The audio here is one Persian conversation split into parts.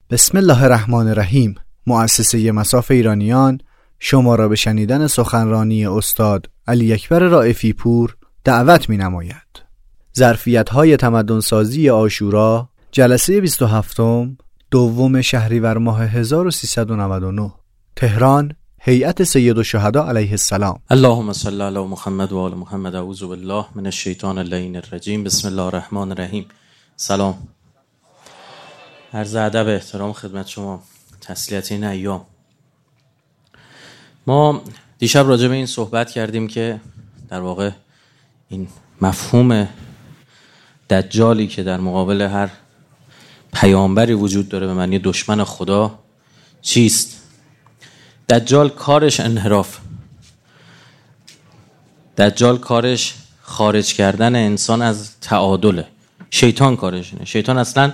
بسم الله الرحمن الرحیم. مؤسسه مصاف ایرانیان شما را به شنیدن سخنرانی استاد علی اکبر رائفی پور دعوت می نماید. ظرفیت‌های تمدن‌سازی عاشورا، جلسه 27 دوم شهریور ماه 1399، تهران، هیئت سیدالشهدا علیه السلام. اللهم صل علی محمد و آل محمد. اعوذ بالله من الشیطان اللعین الرجیم. بسم الله الرحمن الرحیم. سلام. عرض ادب احترام خدمت شما، تسلیت این ایام. ما دیشب راجع به این صحبت کردیم که در واقع این مفهوم دجالی که در مقابل هر پیامبری وجود داره به معنی دشمن خدا چیست. دجال کارش انحراف، دجال کارش خارج کردن انسان از تعادله. شیطان کارش اینه. شیطان اصلا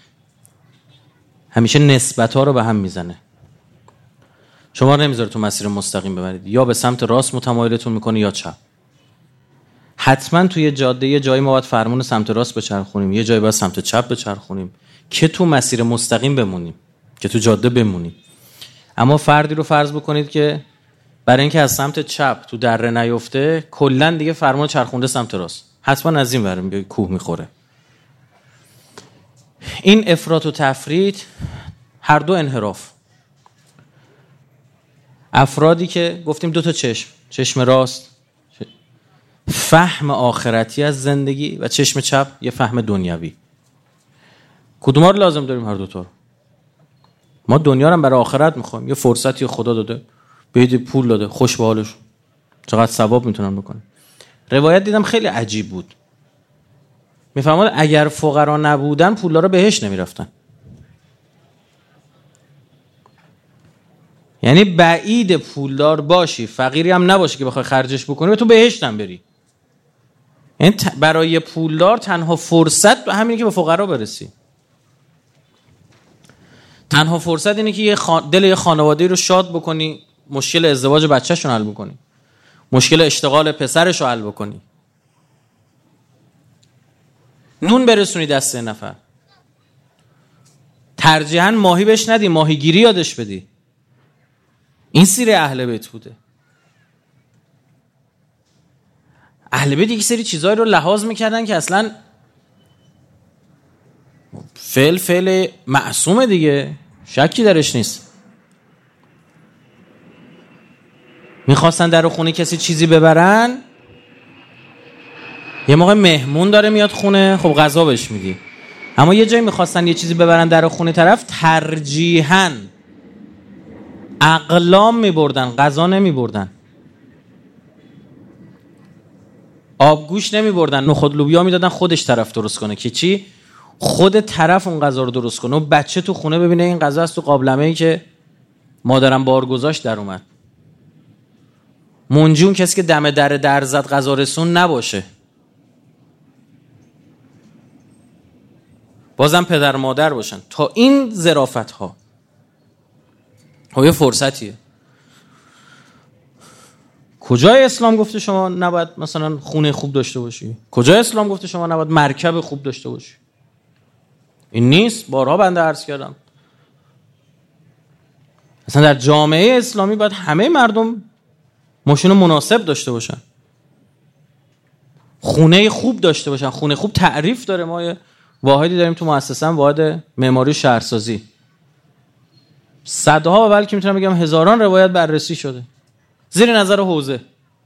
همیشه نسبت‌ها رو به هم میزنه. شما نمیذاره تو مسیر مستقیم ببرید، یا به سمت راست متمایلتون میکنه یا چپ. حتما توی جاده یه جایی ما باید فرمون سمت راست بچرخونیم، یه جایی باید سمت چپ بچرخونیم که تو مسیر مستقیم بمونیم، که تو جاده بمونیم. اما فردی رو فرض بکنید که برای اینکه از سمت چپ تو دره نیفته کلا دیگه فرمون چرخونده سمت راست، حتما از این ور میگه کوه میخوره. این افراط و تفریط هر دو انحراف. افرادی که گفتیم دو تا چشم راست فهم آخرتی از زندگی و چشم چپ یه فهم دنیوی. کدوم رو لازم داریم؟ هر دو تا. ما دنیا رو برای آخرت میخوایم. یه فرصتی خدا داده، بهت پول داده، خوش به حالش، چقدر ثواب میتونن بکنن. روایت دیدم خیلی عجیب بود، میفهمید اگر فقرا نبودن پولا رو بهش نمیرفتن. یعنی بعید پولدار باشی فقیری هم نباشی که بخوای خرجش بکنی و تو بهشت هم بری. یعنی برای پولدار تنها فرصت همینه که به فقرا برسی. تنها فرصت اینه که دل یه خانواده رو شاد بکنی، مشکل ازدواج بچه‌شون حل بکنی، مشکل اشتغال پسرش رو حل بکنی، نون برسونی دست نفر. ترجیحاً ماهی بهش ندی، ماهیگیری یادش بدی. این سیر اهل بیت بوده. اهل بیت یک سری چیزایی رو لحاظ میکردن که اصلا فعل معصومه دیگه، شکی درش نیست. میخواستن در خونه کسی چیزی ببرن، یه موقع مهمون داره میاد خونه، خب غذا بهش میدی. اما یه جایی میخواستن یه چیزی ببرن در خونه طرف، ترجیحاً اقلام میبردن، غذا نمیبردن، آبگوش نمیبردن، نخود لوبیا میدادن خودش طرف درست کنه که چی؟ خود طرف اون غذا رو درست کنه و بچه تو خونه ببینه این غذا است تو قابلمه‌ای که مادرم بار گذاشت در اومد. منجی اون کسی که دم در زد غذا رسون نباشه. بازم پدر مادر باشن. تا این ظرافت ها یه فرصتیه. کجای اسلام گفته شما نباید مثلا خونه خوب داشته باشی؟ کجای اسلام گفته شما نباید مرکب خوب داشته باشی؟ این نیست. بارها بنده عرض کردم مثلا در جامعه اسلامی باید همه مردم ماشین مناسب داشته باشن، خونه خوب داشته باشن. خونه خوب تعریف داره. ما یه واحدی داریم تو مؤسسه، واحد معماری شهرسازی. صدها و بلکه میتونم بگم هزاران روایت بررسی شده زیر نظر حوزه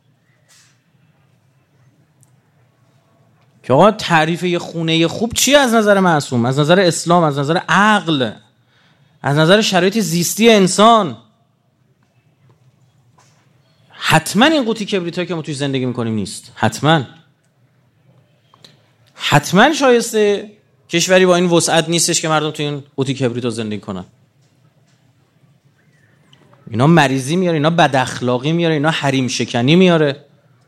که آقا تعریف یه خونه خوب چیه از نظر معصوم، از نظر اسلام، از نظر عقل، از نظر شرایط زیستی انسان. حتما این قوطی کبریتایی که ما توی زندگی میکنیم نیست. حتما شایسته کشوری با این وسعت نیستش که مردم توی این قوطی کبریتا زندگی کنن. اینا مریضی میاره، اینا بد اخلاقی میاره، اینا حریم شکنی میاره.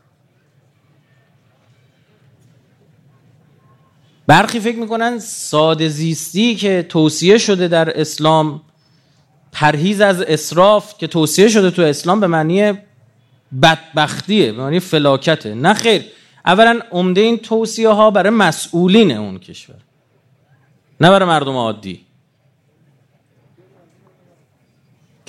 برخی فکر میکنن ساده زیستی که توصیه شده در اسلام، پرهیز از اسراف که توصیه شده تو اسلام، به معنی بدبختیه، به معنی فلاکته. نه خیر. اولا عمده این توصیه ها برای مسئولین اون کشور، نه برای مردم عادی.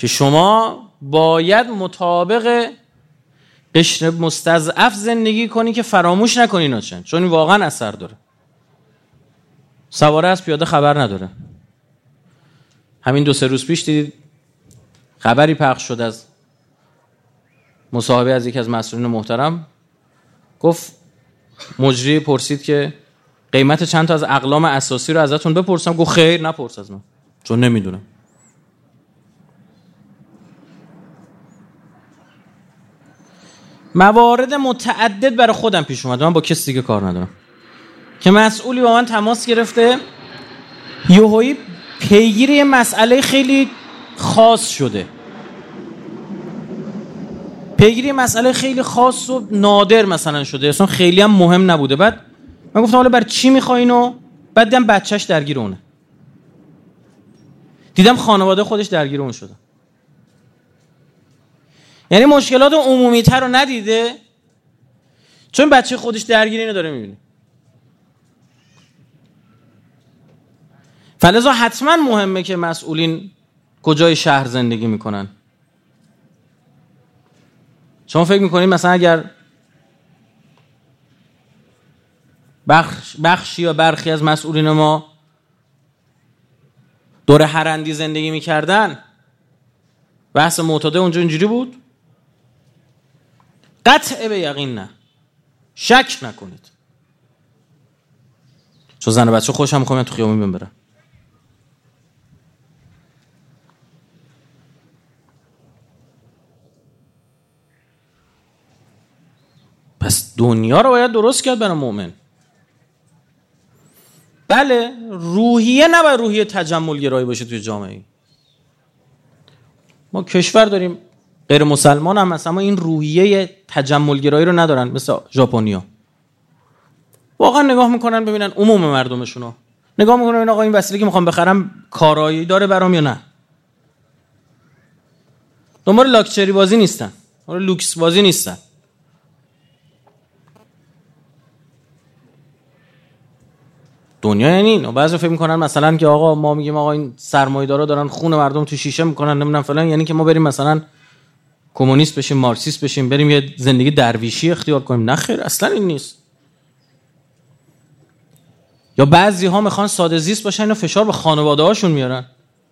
که شما باید مطابق قشر مستضعف زندگی کنی که فراموش نکنی اینا چند، چون این واقعا اثر داره. سواره از پیاده خبر نداره. همین 2-3 روز پیش دیدید خبری پخش شد از مصاحبه از یکی از مسئولین محترم، گفت مجری پرسید که قیمت چند تا از اقلام اساسی رو ازتون بپرسم، گفت خیر نپرس از من چون نمیدونم. موارد متعدد برای خودم پیش اومد، من با کسی دیگه کار ندارم، که مسئولی با من تماس گرفته یهویی پیگیر یه مسئله خیلی خاص شده، پیگیر یه مسئله خیلی خاص و نادر مثلا شده، اصلا خیلی هم مهم نبوده. بعد من گفتم حالا برای چی میخواینو؟ بعد دیدم بچهش درگیر اونه، دیدم خانواده خودش درگیر اون شده. یعنی مشکلات عمومی تر رو ندیده، چون بچه خودش درگیر اینو داره میبینه. فلذا حتما مهمه که مسئولین کجای شهر زندگی میکنن. شما فکر میکنید مثلا اگر بخشی یا برخی از مسئولین ما دور هرندی زندگی میکردن بحث معتاده اونجا اینجوری بود؟ قطع به یقین نه، شک نکنید. چون زن و بچه خوشم میخوام تو خیابون برم. پس دنیا رو باید درست کرد برای مؤمن. بله روحیه نباید روحیه تجمل گرایی باشه توی جامعه. ما کشور داریم غیر مسلمان هم هست اما این روحیه تجمل گرایی رو ندارن، مثل ژاپنیا. واقعا نگاه میکنن ببینن عموم مردمشونو، نگاه میکنن ببینن آقا این وسیله که میخوام بخرم کارایی داره برام یا نه. دنبال لاکچری بازی نیستن، دنبال لوکس بازی نیستن. دنیا یعنی این. بعضی فکر میکنن مثلا که آقا ما میگیم آقا این سرمایه‌دارا دارن خون مردم تو شیشه میکنن نمیدونم فلان، یعنی که ما بریم مثلا کمونیست بشیم، مارکسیست بشیم، بریم یه زندگی درویشی اختیار کنیم. نه خیر، اصلا این نیست. یا بعضی ها میخوان ساده زیست باشن و فشار به خانواده هاشون میارن.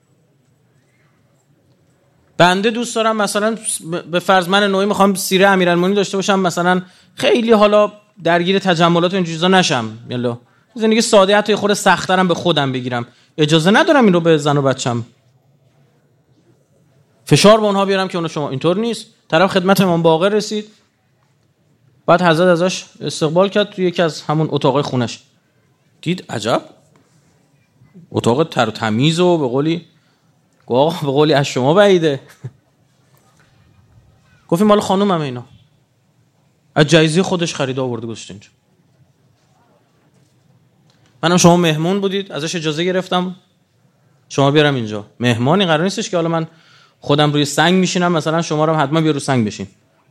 بنده دوست دارم مثلا به فرض من نوعی میخوام سیره امیرالمومنین داشته باشم، مثلا خیلی حالا درگیر تجملات و این چیزا نشم، یلا زندگی ساده، حتی خود سخت‌ترم به خودم بگیرم. اجازه ندارم این رو به زن و بچم فشار به اونها بیارم که اون شما اینطور نیست. طرف خدمت امام باقر رسید، بعد حضرت ازش استقبال کرد توی یکی از همون اتاقای خونش، دید عجب اتاق تر و تمیز و به قولی از شما بعیده. گفتیم مال خانومم اینا، از جایزه خودش خرید آورده گذاشته اینجا. منم شما مهمون بودید ازش اجازه گرفتم شما بیارم اینجا. مهمانی قرار نیستش که حالا من خودم روی سنگ میشینم مثلا شما رو هم حتما بیا رو سنگ بشین.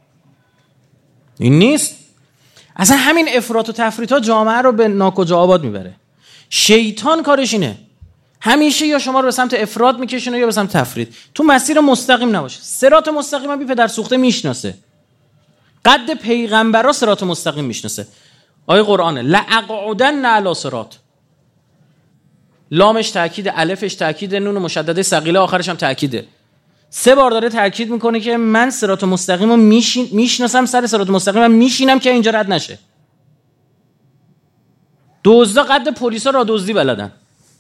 این نیست. اصلا همین افراط و تفریطات جامعه رو به ناکجا آباد میبره. شیطان کارش اینه، همیشه یا شما رو به سمت افراط میکشونه یا به سمت تفریط. تو مسیر مستقیم نباشه. صراط مستقیم هم بی پدر سوخته میشناسه. قد پیغمبرا صراط مستقیم میشناسه. آیه قرآنه لأقعدن علی صراط، لامش تاکید، الفش تاکید، نون مشدده ثقیله آخرش هم تاکیده. 3 بار داره تاکید میکنه که من صراط مستقیمو میشناسم، سر صراط مستقیمم میشینم که اینجا رد نشه. دزدا قد پلیسا را دزدی بلدن،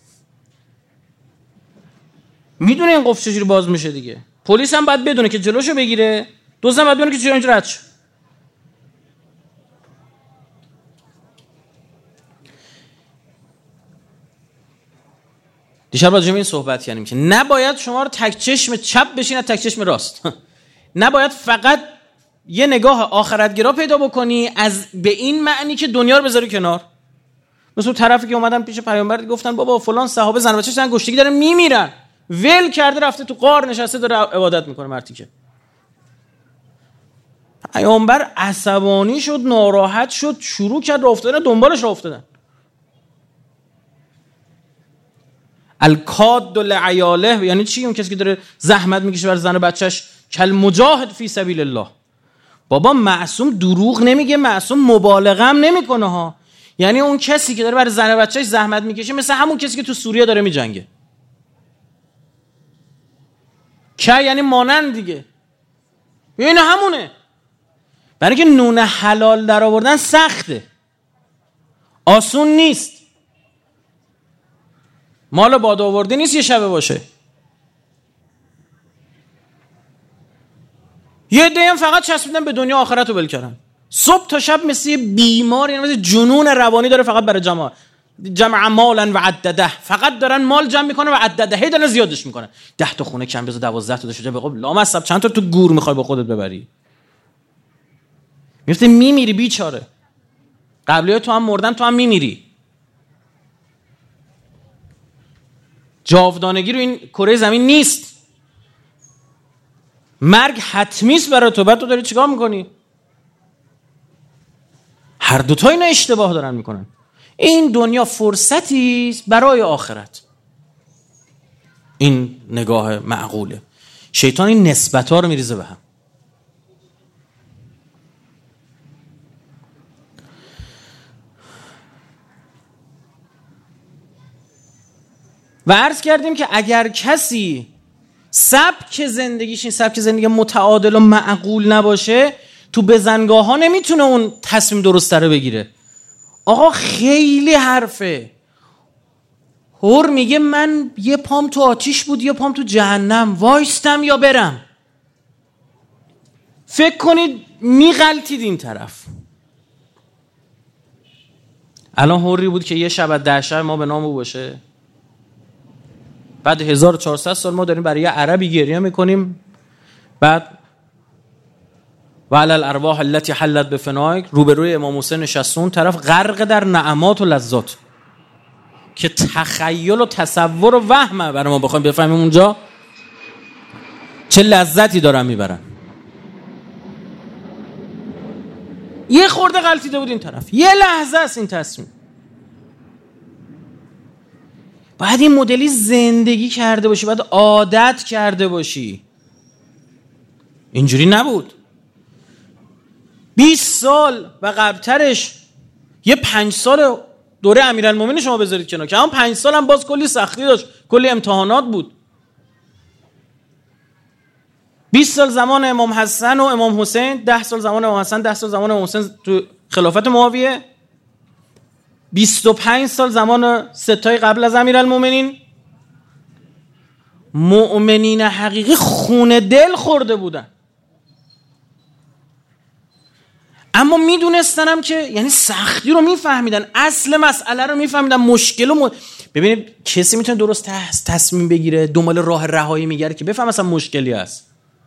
میدونه این قفل چجوری باز میشه دیگه. پلیس هم باید بدونه که جلوشو بگیره، دزد هم باید بدونه که چجوری اینجا رد شه. دیشب راجع به این صحبت کردیم که نباید شما رو تک چشم چپ بشین تک چشم راست. نباید فقط یه نگاه آخرتگرا پیدا بکنی از به این معنی که دنیا رو بذاری کنار. مثلا طرفی که اومدن پیش پیامبر گفتن بابا فلان صحابه زن و بچه‌ش دارن گشتگی دارن میمیرن، ول کرده رفته تو غار نشسته داره عبادت میکنه مرتی که. پیامبر عصبانی شد، ناراحت شد، شروع کرد راه افتادن دنبالش راه افتادن. الکاد لعیاله یعنی چی؟ اون کسی که داره زحمت میکشه برای زن و بچهش، کل مجاهد فی سبیل الله. بابا معصوم دروغ نمیگه، معصوم مبالغه هم نمیکنه ها. یعنی اون کسی که داره برای زن و بچهش زحمت میکشه مثل همون کسی که تو سوریه داره میجنگه. که یعنی مانند دیگه، این همونه. برای که نون حلال در آوردن سخته، آسون نیست. مال باد آورده نیست یه شبه باشه. یه عده هم فقط چسبیدن به دنیا، آخرت رو ول کردن. صبح تا شب مثل بیمار، یعنی مثل جنون روانی داره، فقط برای جمع مالا و عدده، فقط دارن مال جمع میکنه و عدده، هی دارن زیادش میکنن. 10 تا خونه کم بذار 12 تا داشته به قول لامصب چند تا تو گور میخوای با خودت ببری؟ میفته میمیری بیچاره. قبلی‌ها تو هم مردن، تو هم میمیری. جاودانگی رو این کره زمین نیست. مرگ حتمی است برای تو. بعد تو داری چیکار میکنی؟ هر دوتا اینا اشتباه دارن میکنن. این دنیا فرصتی است برای آخرت. این نگاه معقوله. شیطان این نسبت‌ها رو میریزه به هم. و عرض کردیم که اگر کسی سبک زندگیش این سبک زندگی متعادل و معقول نباشه، تو بزنگاه ها نمیتونه اون تصمیم درست رو بگیره. آقا خیلی حرفه. هور میگه من یه پام تو آتیش بود یه پام تو جهنم، وایستم یا برم؟ فکر کنید میغلطید این طرف. الان هوری بود که یه شب از 10 شب ما به نام او باشه، بعد 1400 سال ما داریم برای یه عربی گریه میکنیم، بعد و علی الارواح التي حلت بفنایک، روبروی امام حسین نشستون، طرف غرق در نعمات و لذات که تخیل و تصور و وهمه. برای ما بخوایم بفهمیم اونجا چه لذتی دارن میبرن. یه خورده غلطیده بود این طرف، یه لحظه است این تصمیم. باید این مدلی زندگی کرده باشی، باید عادت کرده باشی. اینجوری نبود. 20 سال و قبلترش یه 5 سال دوره امیرالمومنین شما بذارید کنار، که همون 5 سال هم باز کلی سختی داشت، کلی امتحانات بود. 20 سال زمان امام حسن و امام حسین، 10 سال زمان امام حسن، 10 سال زمان امام حسین تو خلافت معاویه، 25 سال زمان ستای قبل از امیرالمومنین. مؤمنین حقیقی خون دل خورده بودن، اما میدونستنم که یعنی سختی رو میفهمیدن، اصل مسئله رو میفهمیدن، مشکل ببینید کسی میتونه درست تصمیم بگیره، دنبال راه رهایی میگره که بفهم اصلا مشکلی هست.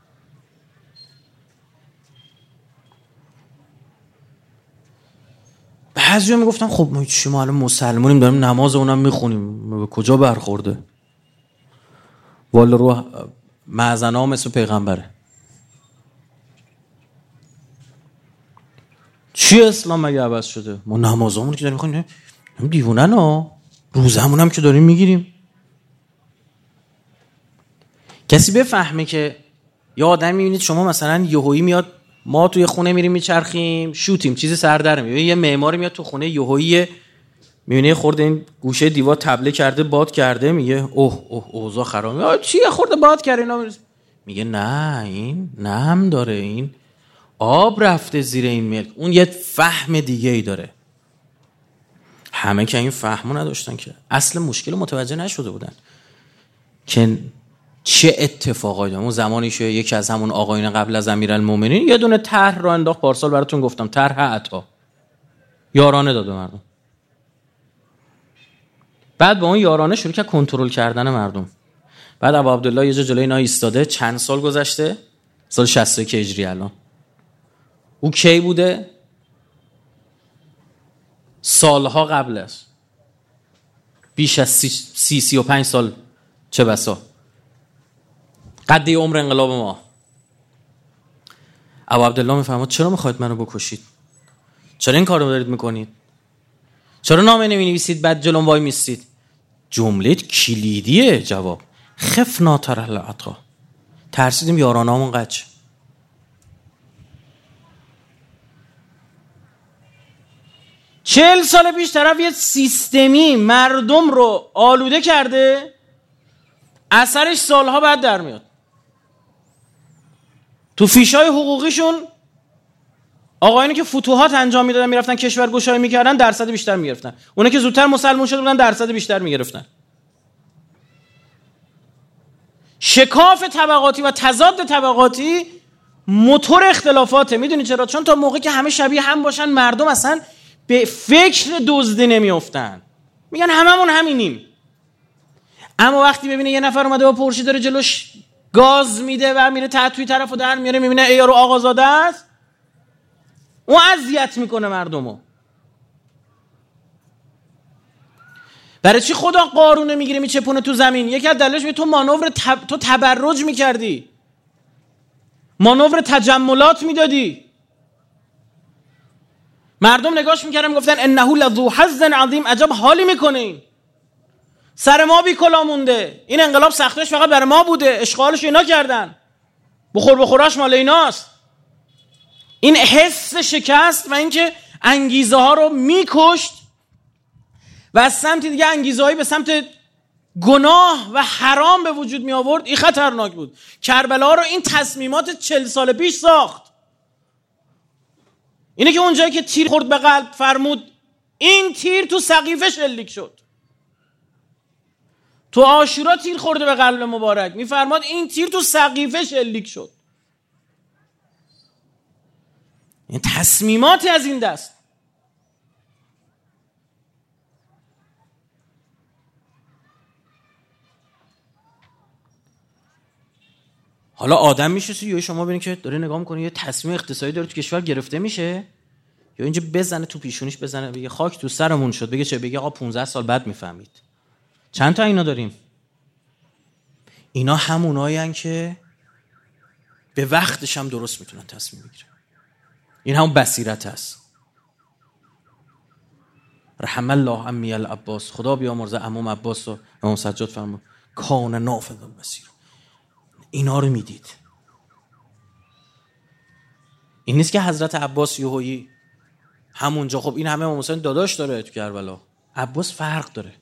بعضیا میگفتن خب ما چی، ما الان مسلمانیم داریم نماز اونم میخونیم، به کجا برخورده؟ والا روح معزنا مثل پیغمبره. چی اسلام مگه عوض شده؟ ما نمازامون که داریم میخونیم دیوونه نه، روزمون هم که داریم میگیریم. کسی بفهمه که یه آدم میبینید شما مثلا یهویی میاد، ما توی خونه میریم میچرخیم شوتیم چیزی سر در میاد، یه معماری میاد تو خونه یهویی میبینه خورده این گوشه دیوار تبله کرده باد کرده، میگه اوه اوضاع خرابه، چی خورده باد کرده اینا؟ میگه نه این نم داره، این آب رفته زیر این ملک. اون یه فهم دیگه ای داره. همه که این فهمو نداشتن که اصل مشکل متوجه نشده بودن که چه اتفاقایی اون زمانی که یکی از همون آقایون قبل از امیرالمومنین یه دونه طرح را انداخت. پارسال براتون گفتم طرح عطا یارانه داد مردم. بعد با اون یارانه شروع کرد کنترل کردن مردم. بعد ابو عبدالله یه جا جلوی اینا ایستاده، چند سال گذشته، سال 61 هجری الان. او کی بوده؟ سالها قبل است، بیش از 35 سال چه بسا، قد عمر انقلاب ما. ابو عبدالله میفرماد چرا میخواید منو بکشید؟ چرا این کارو دارید میکنید؟ چرا نامه نمینویسید بعد جلوم وای میستید؟ جمله کلیدیه جواب. خفنا ترحل عطا، ترسیدیم یارانامون قچ. چهل سال پیش طرف یه سیستمی مردم رو آلوده کرده، اثرش سالها بعد در میاد. تو فیشای حقوقیشون آقایانی که فتوحات انجام میدادن میرفتن کشور گشایی میکردن درصد بیشتر میگرفتن، اونا که زودتر مسلمان شده بودن درصد بیشتر میگرفتن. شکاف طبقاتی و تضاد طبقاتی موتور اختلافاته. میدونی چرا؟ چون تا موقعی که همه شبیه هم باشن مردم اصلا به فکر دزدی نمیافتن، میگن هممون همینیم. اما وقتی ببینه یه نفر اومده با پورشه داره جلوش گاز میده و میره تحتوی طرفو در میاره، میبینه ای یارو آقازاده است، اون اذیت میکنه مردمو. برای چی خدا قارونه میگیره میچپونه تو زمین؟ یکی از دلایلش به تو مانور تو تبرج میکردی، مانور تجملات میدادی، مردم نگاش میکردن میگفتن انه لذو حظ عظیم، عجب حالی میکنه این، سر ما بی کلا مونده، این انقلاب سختش فقط برای ما بوده، اشغالش اینا کردن، بخوراش مال ایناست. این حس شکست و اینکه انگیزه ها رو میکشت و از سمت دیگه انگیزه هایی به سمت گناه و حرام به وجود می آورد، این خطرناک بود. کربلا رو این تصمیمات 40 سال پیش ساخت. اینه که اونجایی که تیر خورد به قلب فرمود این تیر تو سقیفه شلیک شد. تو عاشورا تیر خورده به قلب مبارک، میفرماد این تیر تو سقیفه شلیک شد. این تصمیماتی از این دست. حالا آدم میشه یا شما ببینید که داره نگاه میکنه یه تصمیم اقتصادی داره تو کشور گرفته میشه، یا اینجا بزنه تو پیشونیش بزنه بگه خاک تو سرمون شد، بگه چه؟ بگه آقا 15 سال بعد میفهمید. چند تا اینا داریم. اینا همونایین که به وقتش هم درست میتونن تصمیم بگیرن. این همون بصیرت هست. رحم الله عمی العباس، خدا بیامرزه عموم عباس و امام سجاد فرمود کان نافذ البصیر. اینا رو میدید. این نیست که حضرت عباس یهویی همونجا خب این همه امام حسین داداش داره تو کربلا، عباس فرق داره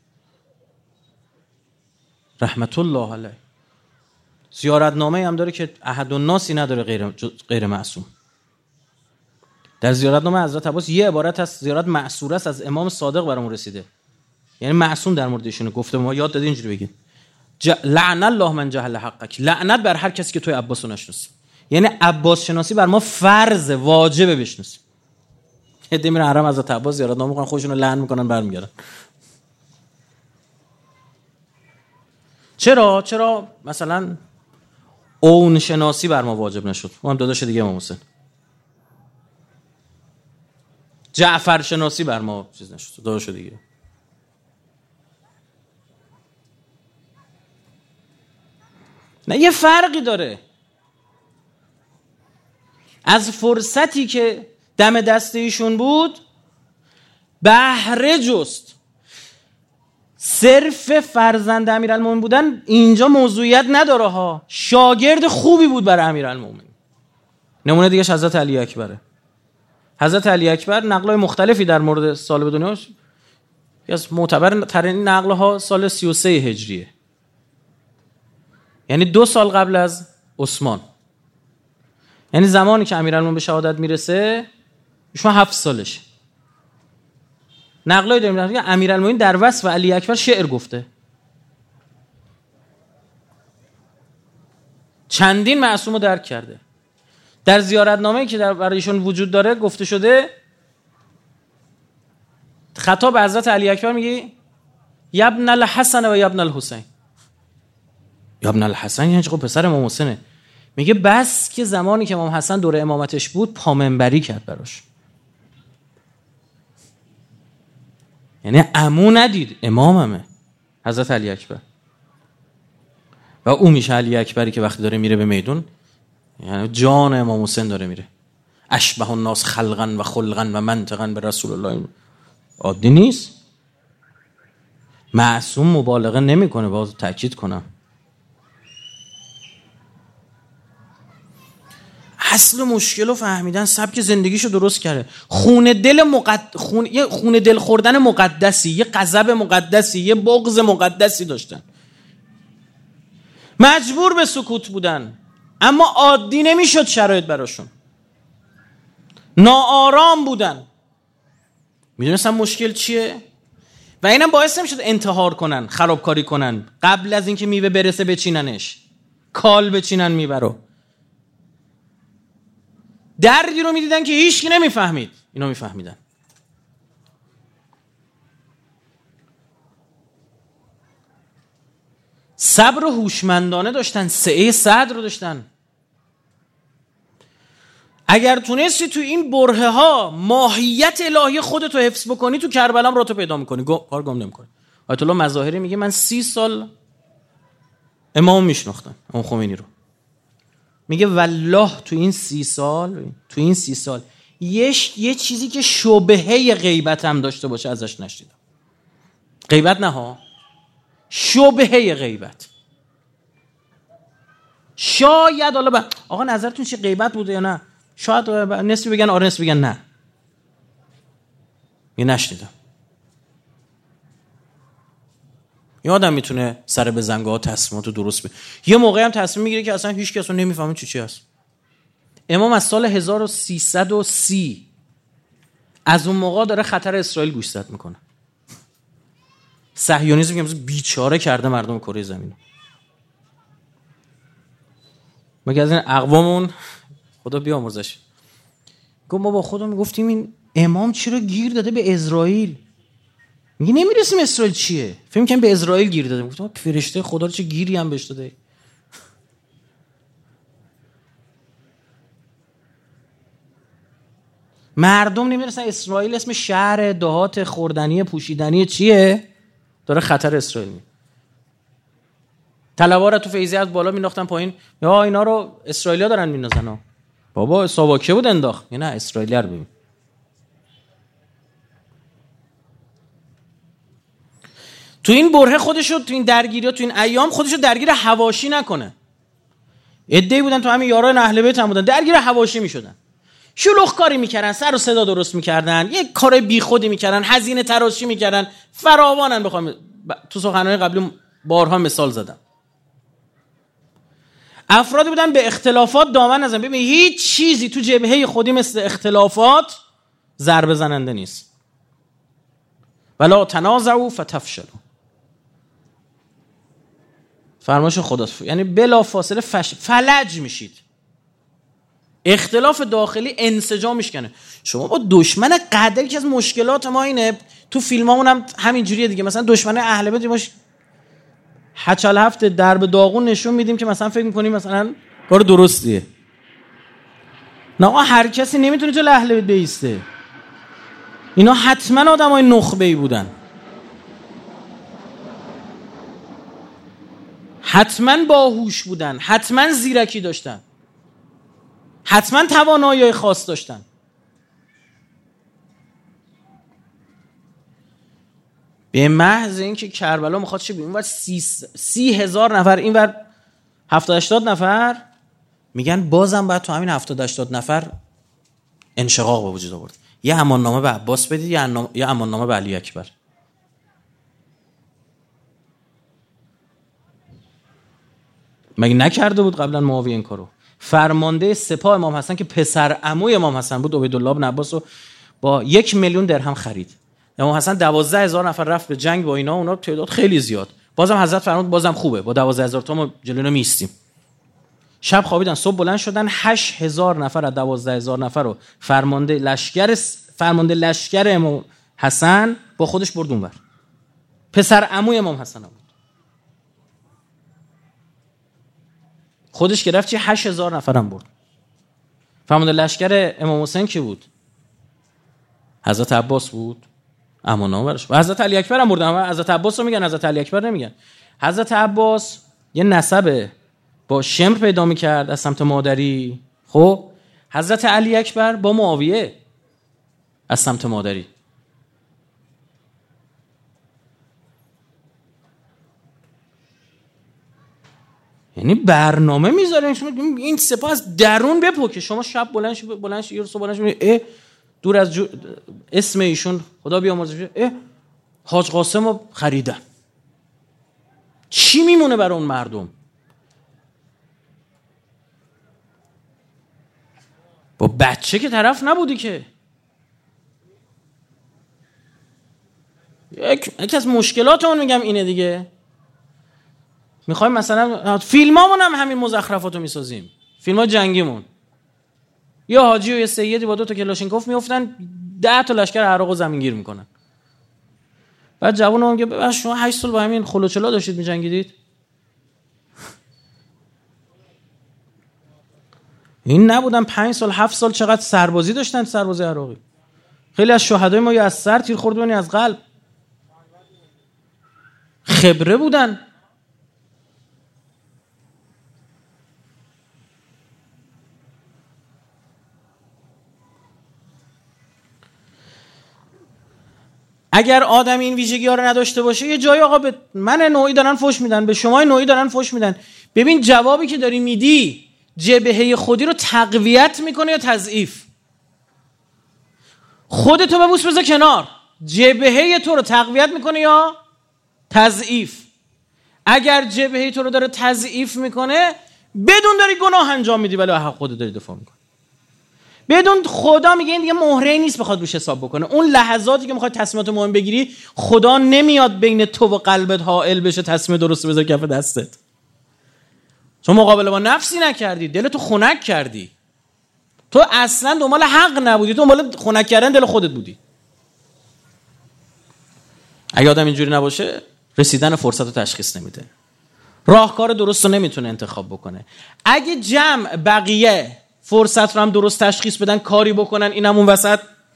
رحمت الله علیه. زیارتنامه هم داره که احد الناسی نداره غیر معصوم. در زیارتنامه حضرت عباس یه عبارت از زیارت معصوره است از امام صادق برامون رسیده، یعنی معصوم در مورد ایشونه گفته. ما یاد دادی اینجوری بگیم لعن الله من جهل حقک، لعنت بر هر کسی که توی عباس رو نشناسه. یعنی عباس شناسی بر ما فرض واجبه بشناسیم. هدی میرن حرم حضرت عباس زیارتنامه میکنن، خودشون رو لعن میکنن برمیگردن. چرا مثلا اون شناسی بر ما واجب نشد؟ ما هم داداش دیگه امام حسین. جعفر شناسی بر ما چیز نشد، داداش دیگه. نه یه فرقی داره. از فرصتی که دم دست ایشون بود بهره جست. صرف فرزند امیرالمومنین بودن اینجا موضوعیت نداره ها، شاگرد خوبی بود برای امیرالمومنین. نمونه دیگه‌اش حضرت علی اکبره. حضرت علی اکبر نقل‌های مختلفی در مورد صالح دنیاش، از معتبر ترین نقل‌ها سال 33 هجریه، یعنی 2 سال قبل از عثمان، یعنی زمانی که امیرالمومنین به شهادت میرسه ایشون 7 سالشه. نقلای داریم که امیرالمومنین در وصف علی اکبر شعر گفته. چندین معصوم رو درک کرده. در زیارتنامه‌ای که برای ایشون وجود داره گفته شده، خطاب به حضرت علی اکبر میگه یبن الحسن و یبن الحسین. یبن الحسن یعنی خب پسر امام حسینه. میگه بس که زمانی که امام حسن دوره امامتش بود پامنبری کرد براش، یعنی عمو ندید، اماممه حضرت علی اکبر. و او میشه علی اکبری که وقتی داره میره به میدون، یعنی جان امام حسین داره میره. اشبه الناس خلقا و خلقا و منطقا به رسول الله. عادی نیست. معصوم مبالغه نمیکنه، باز تاکید کنم. اصل مشکل رو فهمیدن، سبک زندگیشو درست کرده. خون دل خوردن مقدسی، یه غضب مقدسی، یه بغض مقدسی داشتن. مجبور به سکوت بودن، اما عادی نمیشد شرایط براشون. ناآرام بودن. میدونستن مشکل چیه؟ و اینم باعث نمیشد انتحار کنن، خرابکاری کنن، قبل از اینکه میوه برسه بچیننش، کال بچینن میوه رو. دردی رو میدیدن که هیچکی نمیفهمید، اینا میفهمیدن. صبر و هوشمندانه داشتن، سعه صدر رو داشتن. اگر تونستی تو این برهه ها ماهیت الهی خودتو حفظ بکنی، تو کربلا هم راتو پیدا میکنی، کار گم نمیکنی. آیت الله مظاهری میگه من 30 سال امام میشناختم، امام خمینی رو. میگه والله تو این 30 سال یه چیزی که شبهه غیبت هم داشته باشه ازش نشنیدم. غیبت نه ها، شبهه غیبت. شاید حالا آقا نظرتون چی، غیبت بوده یا نه؟ شاید نصفی بگن آره، نصفی بگن نه. یه نشنیدم. یه آدم میتونه سر به زنگاه تصمیماتو درست یه موقعی هم تصمیم میگیره که اصلا هیچ کس نمیفهمه چی هست. امام از سال 1330 از اون موقع داره خطر اسرائیل گوشزد میکنه. صهیونیسم که بیچاره کرده مردم کره زمین. مگه از این اقوامون خدا بیامرزش، گفت ما با خودمون میگفتیم این امام چرا گیر داده به اسرائیل؟ میگه نمیرسیم اسرائیل چیه؟ فکر می‌کنم به اسرائیل گیر داده. گفتم فرشته خدا رو چه گیری هم بهش داده؟ مردم نمیرسن اسرائیل اسم شهر دهات خوردنی پوشیدنی چیه؟ داره خطر اسرائیل می. طلبا رو تو فیضیه از بالا مینداختن پایین، یا اینا رو اسرائیلیا دارن میندازن ها. بابا ساواکه بود انداخت، نه اسرائیلی‌ها رو ببین. تو این بره خودشو، تو این درگیری‌ها، تو این ایام خودشو درگیر حواشی نکنه. عده‌ای بودن تو همین یاران اهل بیت هم بودن، درگیر حواشی میشدن، شلوغ کاری میکردن، سر و صدا درست میکردن، یک کار بیخودی میکردن، هزینه تراشی میکردن، فراوانن. بخوام تو سخنرانی قبلی بارها مثال زدم. افرادی بودن به اختلافات دامن نزن. ببین هیچ چیزی تو جبهه خودی مثل اختلافات ضربه زننده نیست. ولا تنازعوا فتفشلوا. فرمایش خداست، یعنی بلا فاصله فلج میشید. اختلاف داخلی انسجام میشکنه. شما با دشمن قدری که از مشکلات ما اینه، تو فیلمامون هم همین جوریه دیگه. مثلا دشمن اهل بیت باش هچل هفته درب داغون نشون میدیم که مثلا فکر میکنیم مثلا کار درستیه. نه آقا، هر کسی نمیتونه تو اهل بیت بیسته. اینا حتما آدمای نخبه‌ای بودن، حتما باهوش بودن، حتما زیرکی داشتن، حتما توانایی خاص داشتن. به محض اینکه کربلا میخواد چه ببین، 30,000 نفر، اینور 70-80 نفر، میگن بازم باید تو همین 70-80 نفر انشقاق به وجود آورد. یه اماننامه به عباس بدید، یه اماننامه به علی اکبر. مگه نکرده بود قبلا معاویه این کارو؟ فرمانده سپاه امام حسن که پسر عموی امام حسن بود، عبیدالله بن عباس، رو با 1,000,000 درهم خرید. امام حسن 12,000 نفر رفت به جنگ با اینا، اونا تعداد خیلی زیاد. بازم حضرت فرمود بازم خوبه، با 12,000 تا ما جلوی اینا میستیم. شب خوابیدن، صبح بلند شدن، 8,000 نفر از 12,000 نفر رو فرمانده لشکر امام حسن با خودش برد اونور. پسر عموی امام حسن بود، خودش گرفت چه 8,000 نفرم برد. فرمانده لشکر امام حسین کی بود؟ حضرت عباس بود، اماننامه براش. و حضرت علی اکبر هم بردن. حضرت عباس رو میگن، حضرت علی اکبر نمیگن. حضرت عباس یه نسب با شمر پیدا میکرد از سمت مادری. خب حضرت علی اکبر با معاویه از سمت مادری. یعنی برنامه میذارن شما این سپاه از درون بپکه. شما شب بلند شی یه روز بلند شی دور از اسم ایشون خدا بیامرزش حاج قاسم رو خریدن. چی میمونه برای اون مردم؟ با بچه که طرف نبودی که. یکی از مشکلات اون میگم اینه دیگه. میخوایم مثلا فیلمامون هم همین مزخرفاتو میسازیم، فیلم‌ها جنگیمون، یا حاجی و یه سیدی با 2 تا کلاشینکوف میافتن 10 تا لشکر عراقو زمینگیر میکنن. بعد جوون میگه ببخشید شما 8 سال با همین خلوچلا داشتید میجنگیدید؟ این نبودن 5 سال 7 سال چقدر سربازی داشتن سرباز عراقی. خیلی از شهدای ما یا از سر تیر خورد یا از قلب. خبره بودن. اگر آدم این ویژگی‌ها رو نداشته باشه یه جایی آقا به من نوعی دارن فوش میدن، به شما نوعی دارن فوش میدن. ببین جوابی که داری میدی جبهه خودی رو تقویت میکنه یا تضعیف؟ خودتو ببوس بذار کنار، جبهه تو رو تقویت میکنه یا تضعیف؟ اگر جبهه تو رو داره تضعیف میکنه بدون داری گناه انجام میدی ولی حق خودت داری دفاع میکنی. بدون خدا میگه این دیگه مهره نیست بخواد روش حساب بکنه. اون لحظاتی که میخواد تصمیمات مهم بگیری خدا نمیاد بین تو و قلبت حائل بشه تصمیم درست بذار کف دستت. چون مقابله با نفسی نکردی، دلتو خنک کردی. تو اصلا دنبال حق نبودی، تو دنبال خنک کردن دل خودت بودی. اگه آدم اینجوری نباشه رسیدن فرصت رو تشخیص نمیده، راهکار درست رو نمیتونه انتخاب بکنه. اگه جمع بقیه فرصت رو هم درست تشخیص بدن کاری بکنن اینم اون وسط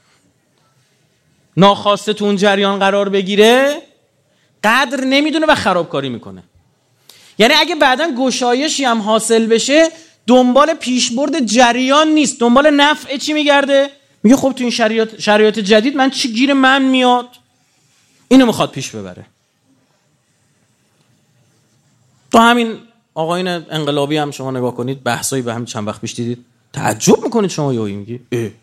ناخواسته تو اون جریان قرار بگیره قدر نمیدونه و خرابکاری میکنه. یعنی اگه بعداً گشایشی هم حاصل بشه دنبال پیشبرد جریان نیست، دنبال نفع چی میگرده؟ میگه خب تو این شرایط جدید من چی گیر من میاد؟ اینو میخواد پیش ببره. تو همین آقایون انقلابی هم شما نگاه کنید، بحثایی به همین چند وقت پیش دیدید، تعجب میکنید شما یهویی میگی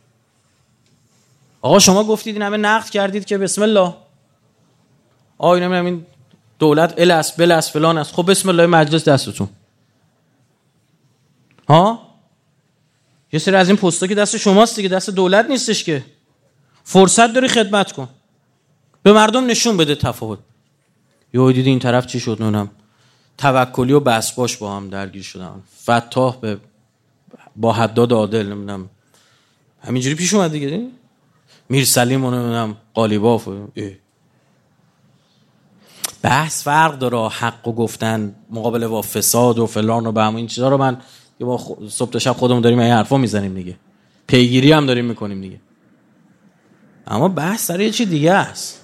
آقا شما گفتید این همه نقد کردید که بسم الله آقا نمیدونم این دولت الاس بلاس فلان است، خب بسم الله مجلس دستتون ها. یه سری از این پستا که دست شماست دیگه، دست دولت نیستش که. فرصت داری خدمت کن، به مردم نشون بده تفاوت. یهو دیدی این طرف چی شد؟ نونم توکلی و بسباش با هم درگیر شدن، فتاح با حداد عادل نمیدونم همینجوری پیش اومد دیگه. میرسلیم و نمیدونم قالیباف بحث فرق داره. حق و گفتن مقابله با فساد و فلان و به همین چیزا رو من با صبح تا شب خودمون داریم این حرفا میزنیم دیگه، پیگیری هم داریم میکنیم دیگه. اما بحث سر یه چی دیگه است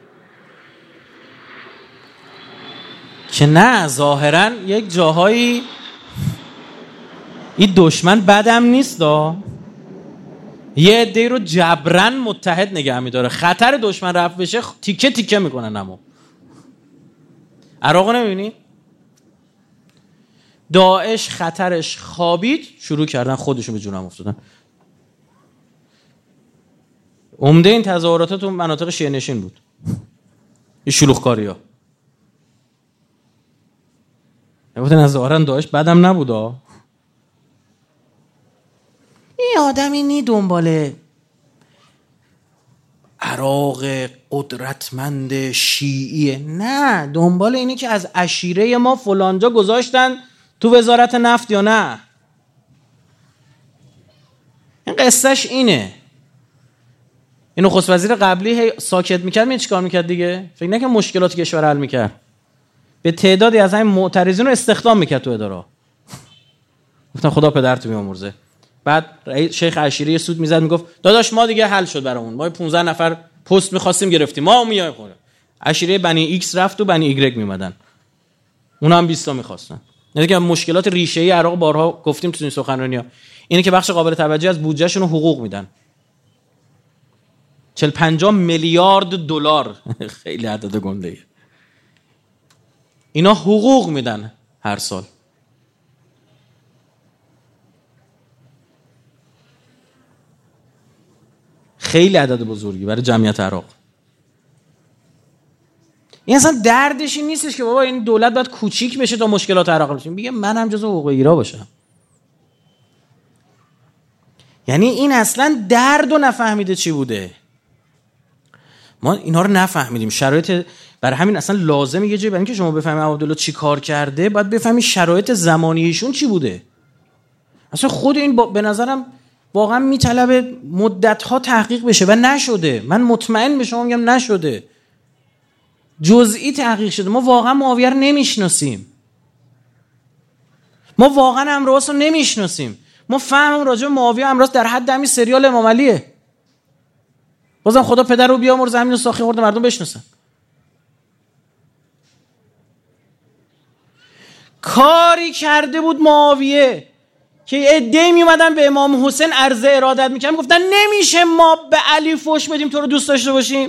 که نه ظاهرا یک جاهایی این دشمن بدم نیست دا، یه عده‌ای رو جبران متحد نگه می‌داره. خطر دشمن رفت بشه تیکه تیکه میکنن. اما عراق نمی‌بینی؟ داعش خطرش خوابید شروع کردن خودشون به جونم افتادن. عمده این تظاهرات تو مناطق شیعه نشین بود، این شلوغکاری‌ها. نگفتن ظاهرا داعش بدم نبودا. این آدمی نی دنبال عراق قدرتمند شیعیه، نه دنبال اینه که از عشیره ما فلانجا گذاشتن تو وزارت نفت یا نه. این قصهش اینه. این نخست وزیر قبلی ساکت میکرد می چیکار میکرد دیگه؟ فکر نکن مشکلات کشور حل میکرد، به تعدادی از همین معترضین رو استخدام میکرد تو اداره. گفتن خدا پدرتو بیامرزه. بعد شیخ عشیره سود میزد میگفت داداش ما دیگه حل شد برامون، ما 15 نفر پست می‌خواستیم گرفتیم، ما میایم خونه. عشیره بنی ایکس رفت و بنی ایگرگ میمدن، اونا هم 20 تا می‌خواستن. یعنی که مشکلات ریشه‌ای عراق بارها گفتیم تو این سخنرانی‌ها اینه که بخش قابل توجهی از بودجهشون حقوق میدن. 40-50 میلیارد دلار خیلی عدد گنده‌ایه. اینا حقوق میدن هر سال. خیلی عدد بزرگی برای جمعیت عراق. این اصلا دردش این نیستش که بابا این دولت باید کوچیک بشه تا مشکلات عراق بشه، میگه منم جزو حقوق‌گیرا باشم. یعنی این اصلا درد و نفهمیده چی بوده. ما اینا رو نفهمیدیم. شرایط برای همین اصلا لازمه یه جایی برای اینکه شما بفهمید عبدالله چی کار کرده باید بفهمید شرایط زمانیشون چی بوده. اصلا خود این به نظرم واقعا میطلبه مدت‌ها تحقیق بشه و نشده. من مطمئن به شما میگم نشده. جزئی تحقیق شده. ما واقعا معاویه رو نمیشناسیم. ما واقعا امراض رو نمیشناسیم. ما فهم راجع به معاویه امراض در حد همین سریال امام علیه. بازم خدا پدر رو بیامرزه همین رو ساخی خورده مردم بشناسن. کاری کرده بود معاویه که عده‌ای میومدن به امام حسین عرض ارادت میکردن، گفتن نمیشه ما به علی فحش بدیم تو رو دوست داشته باشیم.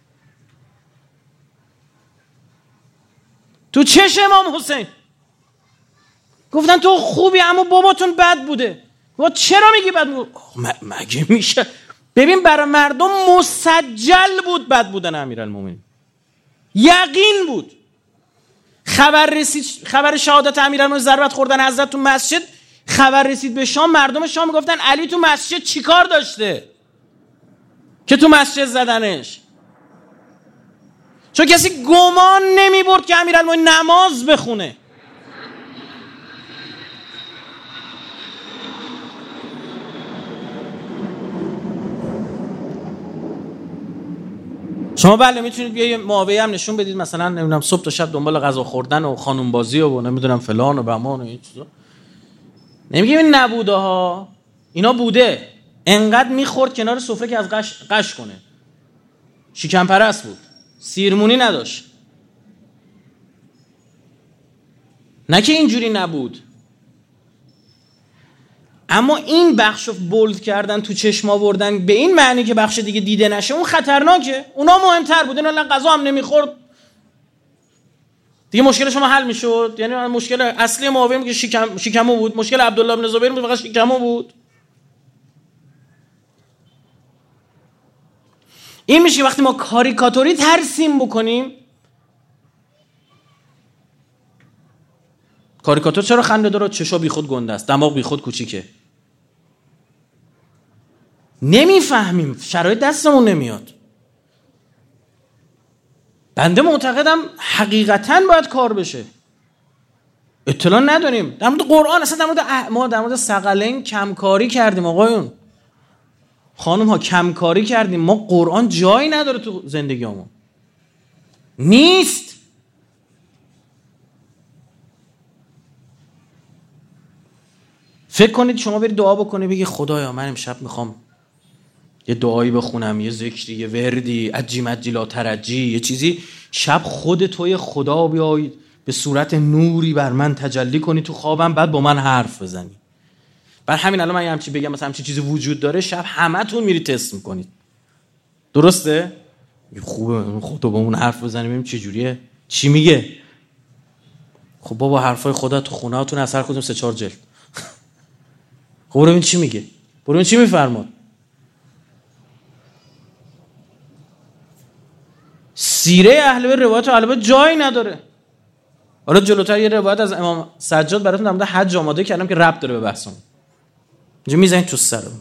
تو چش امام حسین گفتن تو خوبی اما باباتون بد بوده. و چرا میگی بد بود؟ مگه میشه؟ ببین برای مردم مسجل بود بد بودن امیرالمومنین، یقین بود. خبر شهادت امیرالمومنین ضربت خوردن حضرت تو مسجد خبر رسید به شام، مردم شام میگفتن علی تو مسجد چیکار داشته که تو مسجد زدنش؟ چون کسی گمان نمیبرد که امیرالمومنین نماز بخونه. شما بله میتونید یه معاویه هم نشون بدید، مثلا نمیدونم صبح تا شب دنبال غذا خوردن و خانوم بازی و نمیدونم فلان و بهمان و این چیزا. نمیگیم این نبوده ها، اینا بوده. انقدر میخورد کنار سفره که از قش کنه. شکم پرست بود، سیرمونی نداشت. نه که اینجوری نبود. اما این بخشو بولد کردن، تو چشم آوردن به این معنی که بخش دیگه دیده نشه، اون خطرناکه. اونا مهمتر بود. اینا غذا هم نمیخورد دیگه مشکل شما حل میشد. یعنی مشکل اصلی معاویه که شکمو بود، مشکل عبدالله بن زبیر بود فقط شکمو بود. این میشه وقتی ما کاریکاتوری ترسیم بکنیم. کاریکاتور چرا خنده داره؟ چشا بیخود گنده است، دماغ بیخود کوچیکه. نمیفهمیم، شرایط دستمون نمیاد. بنده معتقدم حقیقتاً باید کار بشه. اطلاع نداریم. در مورد قرآن اصلا ما در مورد ثقلین کمکاری کردیم آقایون. خانم ها کمکاری کردیم. ما قرآن جایی نداره تو زندگیمون. نیست. فکر کنید شما برید دعا بکنید بگی خدایا من امشب میخوام یه دعایی بخونم، یه ذکری، یه وردی، عجی مجی لا ترجی، یه چیزی. شب خود توی خدا بیاید به صورت نوری بر من تجلی کنی تو خوابم، بعد با من حرف بزنی. بر همین الان من یه همچی بگم مثلا همچی چیزی وجود داره، شب همتون میری تست میکنید. درسته؟ خوبه خدا با اون حرف بزنیم ببینیم چه جوریه، چی میگه. خب بابا حرفای خدا تو خونه‌تون اثر کدوم 3-4 جلد. خب برو ببین چی میگه، برو ببین چی میفرماد. سیره اهل بیت روایت اهل بیت جایی نداره. حالا جلوتر یه روایت از امام سجاد براتون در مورد حج آماده کردم که ربط داره به بحثمون. اینجا میزنید تو سرم.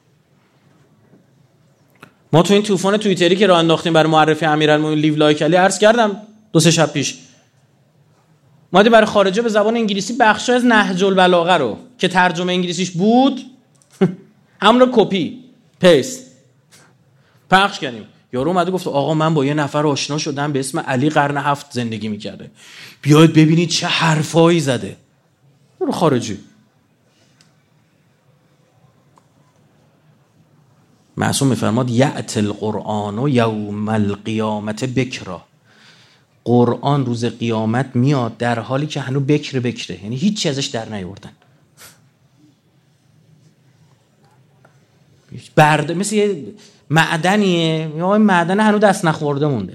ما تو این طوفان توییتری که راه انداختیم برای معرفی امیرالمومنین لیو لایک علی عرض کردم 2-3 شب پیش. مادی برای خارجه به زبان انگلیسی بخشای از نهج البلاغه رو که ترجمه انگلیسیش بود همون رو کپی پیست پخش کردیم. یارو اومده گفت آقا من با یه نفر آشنا شدم به اسم علی قرن 7 زندگی میکرده، بیاید ببینید چه حرفایی زده. رو خارجی معصوم میفرماد یأتی القرآن یوم القیامت بکرا. قرآن روز قیامت میاد در حالی که هنوز بکره، یعنی هیچی ازش در نیاوردن. مثل یه معدنیه، یا این معدن هنوز دست نخورده مونده.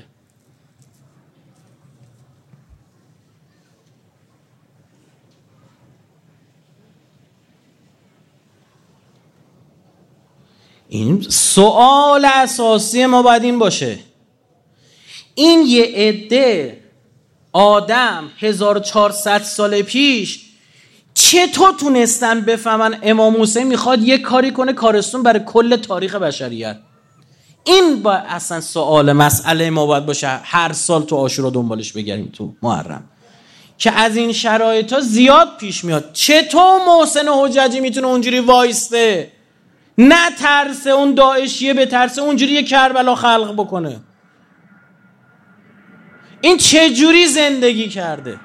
این سوال اساسی ما باید این باشه، این یه عده آدم 1400 سال پیش چطور تونستن بفهمن امام حسین میخواد یه کاری کنه کارستون برای کل تاریخ بشریت؟ این با اصلا سوال مسئله ما باید باشه، هر سال تو عاشورا دنبالش بگردیم تو محرم، که از این شرایط ها زیاد پیش میاد. چطور محسن حججی میتونه اونجوری وایسته، نه ترسه اون داعشیه به ترسه اونجوری یه کربلا خلق بکنه؟ این چه جوری زندگی کرده؟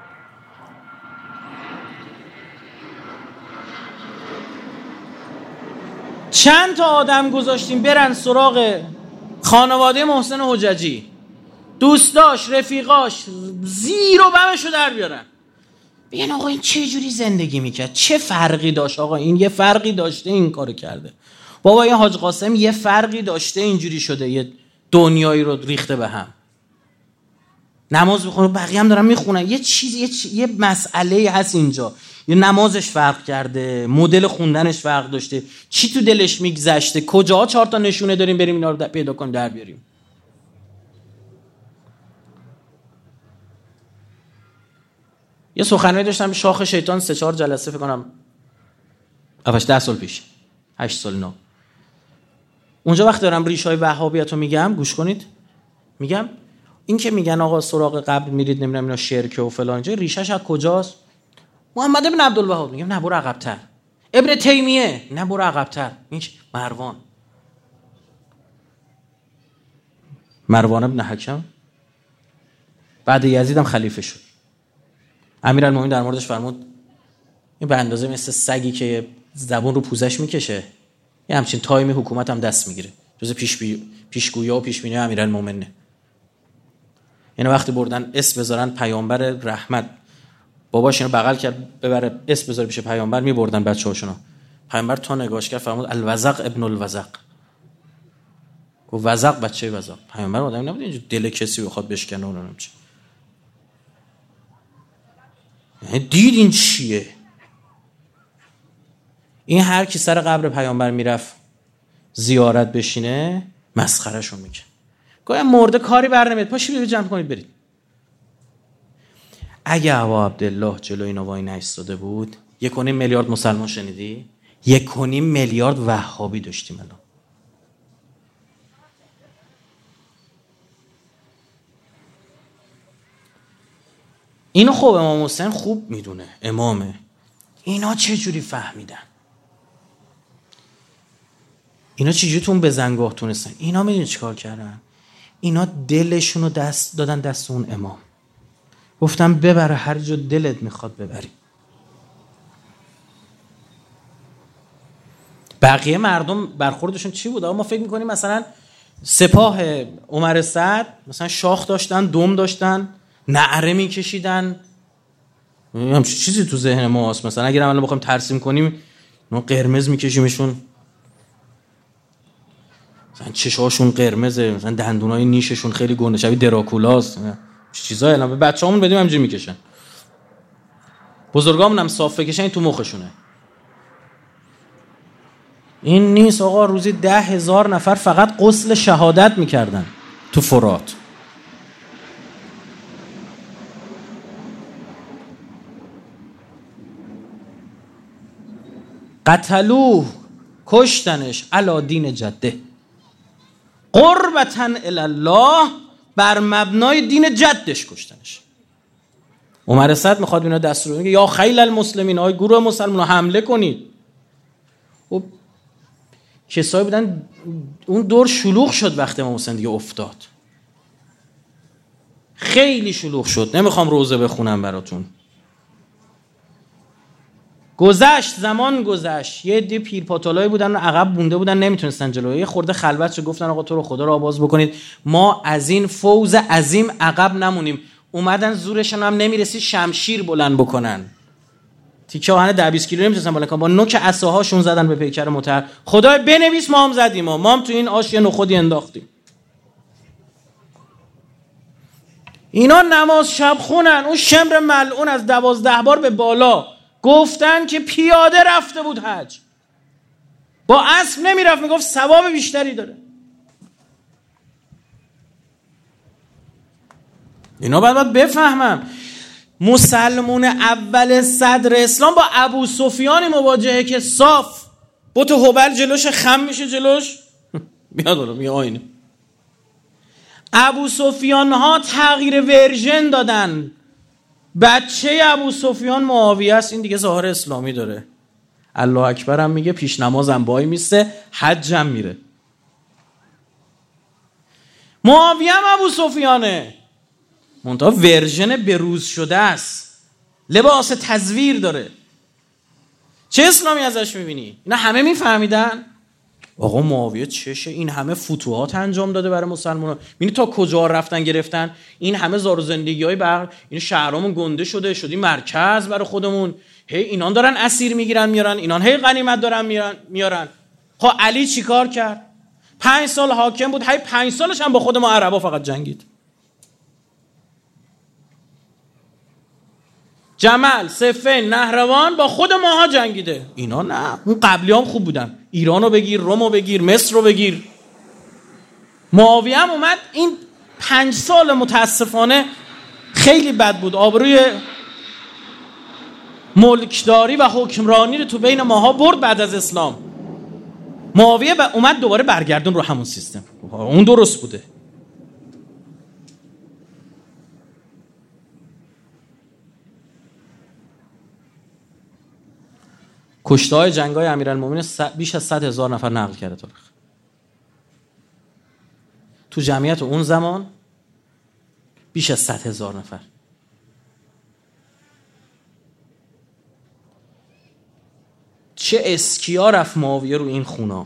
چند تا آدم گذاشتیم برن سراغ خانواده محسن حججی، دوستاش، رفیقاش، زیر و بمشو در بیارن، بگن آقا این چه جوری زندگی میکرد، چه فرقی داشت؟ آقا این یه فرقی داشته این کارو کرده، بابا این حاج قاسم یه فرقی داشته اینجوری شده، یه دنیایی رو ریخته به هم. نماز بخونه، بقیه هم دارن میخونن، یه چیزی یه مسئله هست اینجا، یه نمازش فرق کرده، مدل خوندنش فرق داشته، چی تو دلش میگذشته، کجاها 4 تا نشونه داریم بریم اینا رو پیدا کنیم در بیاریم. یه سخنرانی داشتم شاخ شیطان 3-4 جلسه فکر کنم 10 سال پیش، 8 سال نه. اونجا وقت دارم ریشای وهابیت رو میگم، گوش کنید، میگم این که میگن آقا سراغ قبر میرید نمیدونم اینا شرکه و فلان، اینجا ریشش از کجاست؟ محمد ابن عبدالوهاب. میگم نه برو عقب‌تر. ابن تیمیه. نه برو عقب‌تر. این مروان ابن حکم بعد یزید هم خلیفه شد. امیرالمومنین در موردش فرمود این به اندازه مثل سگی که زبون رو پوزش میکشه، یه همچین تایمی حکومت هم دست میگیره. جز پیشگویی و پیشبینی امیرالمومنین. یعنی وقتی بردن اسم بذارن پیامبر رحمت، باباش اینو بغل کرد ببره اسم بذاره پیش پیامبر، میبردن بچه‌هاشونو. پیامبر تا نگاش کرد فرمود الوزق ابن الوزق. گفت وزق بچه وزق. پیامبر آدمی نبود اینجوری دل کسی بخواد بشکنه اون نمیشه. یعنی دید این چیه؟ این هر کی سر قبر پیامبر میرفت زیارت بشینه مسخرهشون میکنه. گویا مرده کاری بر نمیاد، پاشید برید جمع کنید برید. اگه ابا عبدالله جلوی اینا وای نایستاده بود 1.5 میلیارد مسلمان شنیدی؟ 1.5 میلیارد وهابی داشتیم الان. اینو خب امام حسین خوب میدونه، امامه. اینا چه جوری فهمیدن؟ اینا چه جوری تون به زنگاه تونستن؟ اینا میدونی چیکار کردن؟ اینا دلشون رو دست دادن دست اون امام، گفتم ببره هر جا دلت میخواد ببری. بقیه مردم برخوردشون چی بود؟ ما فکر میکنیم مثلا سپاه عمر سعد مثلا شاخ داشتن، دم داشتن، نعره میکشیدن، همچین چیزی تو ذهن ما هست. مثلا اگر الان بخوایم ترسیم کنیم ما قرمز میکشیمشون، مثلا چشاشون قرمزه، مثلا دندونای نیششون خیلی گنده شبیه دراکولاست، چیزای الان به بچه‌هامون بدیم همینجوری میکشن. بزرگامون هم صاف بکشن این تو مخشونه. این نیست آقا. روزی 10,000 نفر فقط غسل شهادت میکردن تو فرات. قتلوه، کشتنش، علی دین جده، قربتن الله، بر مبنای دین جدش کشتنش. عمر سعد میخواد اینا دستور بده یا خیل المسلمین، آی گروه مسلمان‌ها حمله کنید. خب کسایی بودن اون دور شلوغ شد وقتی امام حسین دیگه افتاد، خیلی شلوغ شد. نمیخوام روزه بخونم براتون. گذشت، زمان گذشت، یه دی پیر پاتالایی بودن عقب مونده بودن نمیتونستن جلوی، یه خورده خلوت شد، گفتن آقا تو رو خدا رو آواز بکنید ما از این فوز عظیم عقب نمونیم. اومدن زورشون هم نمیرسید شمشیر بلند بکنن، تیکه آهن 10-20 کیلو نمیتونستن بلند کنن، با نوک عصاهاشون زدن به پیکر مطهر. خدای بنویس ما هم زدیم، ما هم تو این آش یه نخودی انداختیم. اینا نماز شب خونن. اون شمر ملعون از 12 بار به بالا گفتن که پیاده رفته بود حج، با اسب نمیرفت میگفت ثواب بیشتری داره. اینا باید بفهمم. مسلمون اول صدر اسلام با ابو سفیانی مواجهه که صاف بت هبل جلوش خم میشه جلوش میاد بالا میگه آینه. ابو سفیان ها تغییر ورژن دادن. بچه ابو سفیان معاویه است، این دیگه ظاهر اسلامی داره، الله اکبر هم میگه، پیش نمازم وای میسته، حج هم میره. معاویه هم ابو سفیانه، منتها ورژن بروز شده است، لباس تزویر داره. چه اسلامی ازش میبینی؟ اینا همه میفهمیدن آقا معاویه چشه، این همه فتوحات انجام داده برای مسلمان‌ها، ببینید تا کجا رفتن گرفتن، این همه زار و زندگی‌های این شهرامون گنده شدی مرکز برای خودمون، هی اینان دارن اسیر میگیرن میارن، اینان هی غنیمت دارن میارن. خب علی چیکار کرد؟ 5 سال حاکم بود، هی 5 سالش هم با خود ما عربا فقط جنگید. جمل، صفین، نهروان با خود ماها جنگیده. اینا نه، اون قبلی هم خوب بودن، ایرانو بگیر، رومو بگیر، مصر رو بگیر. معاویه هم اومد این 5 سال متاسفانه خیلی بد بود، آبروی ملکداری و حکمرانی رو تو بین ماها برد. بعد از اسلام معاویه اومد دوباره برگردون رو همون سیستم، اون درست بوده. کشته‌های جنگ‌های امیرالمومنین بیش از 100,000 نفر نقل کرده تاریخ. تو جمعیت اون زمان بیش از 100,000 نفر. چه اسکیا رفت معاویه رو این خونا.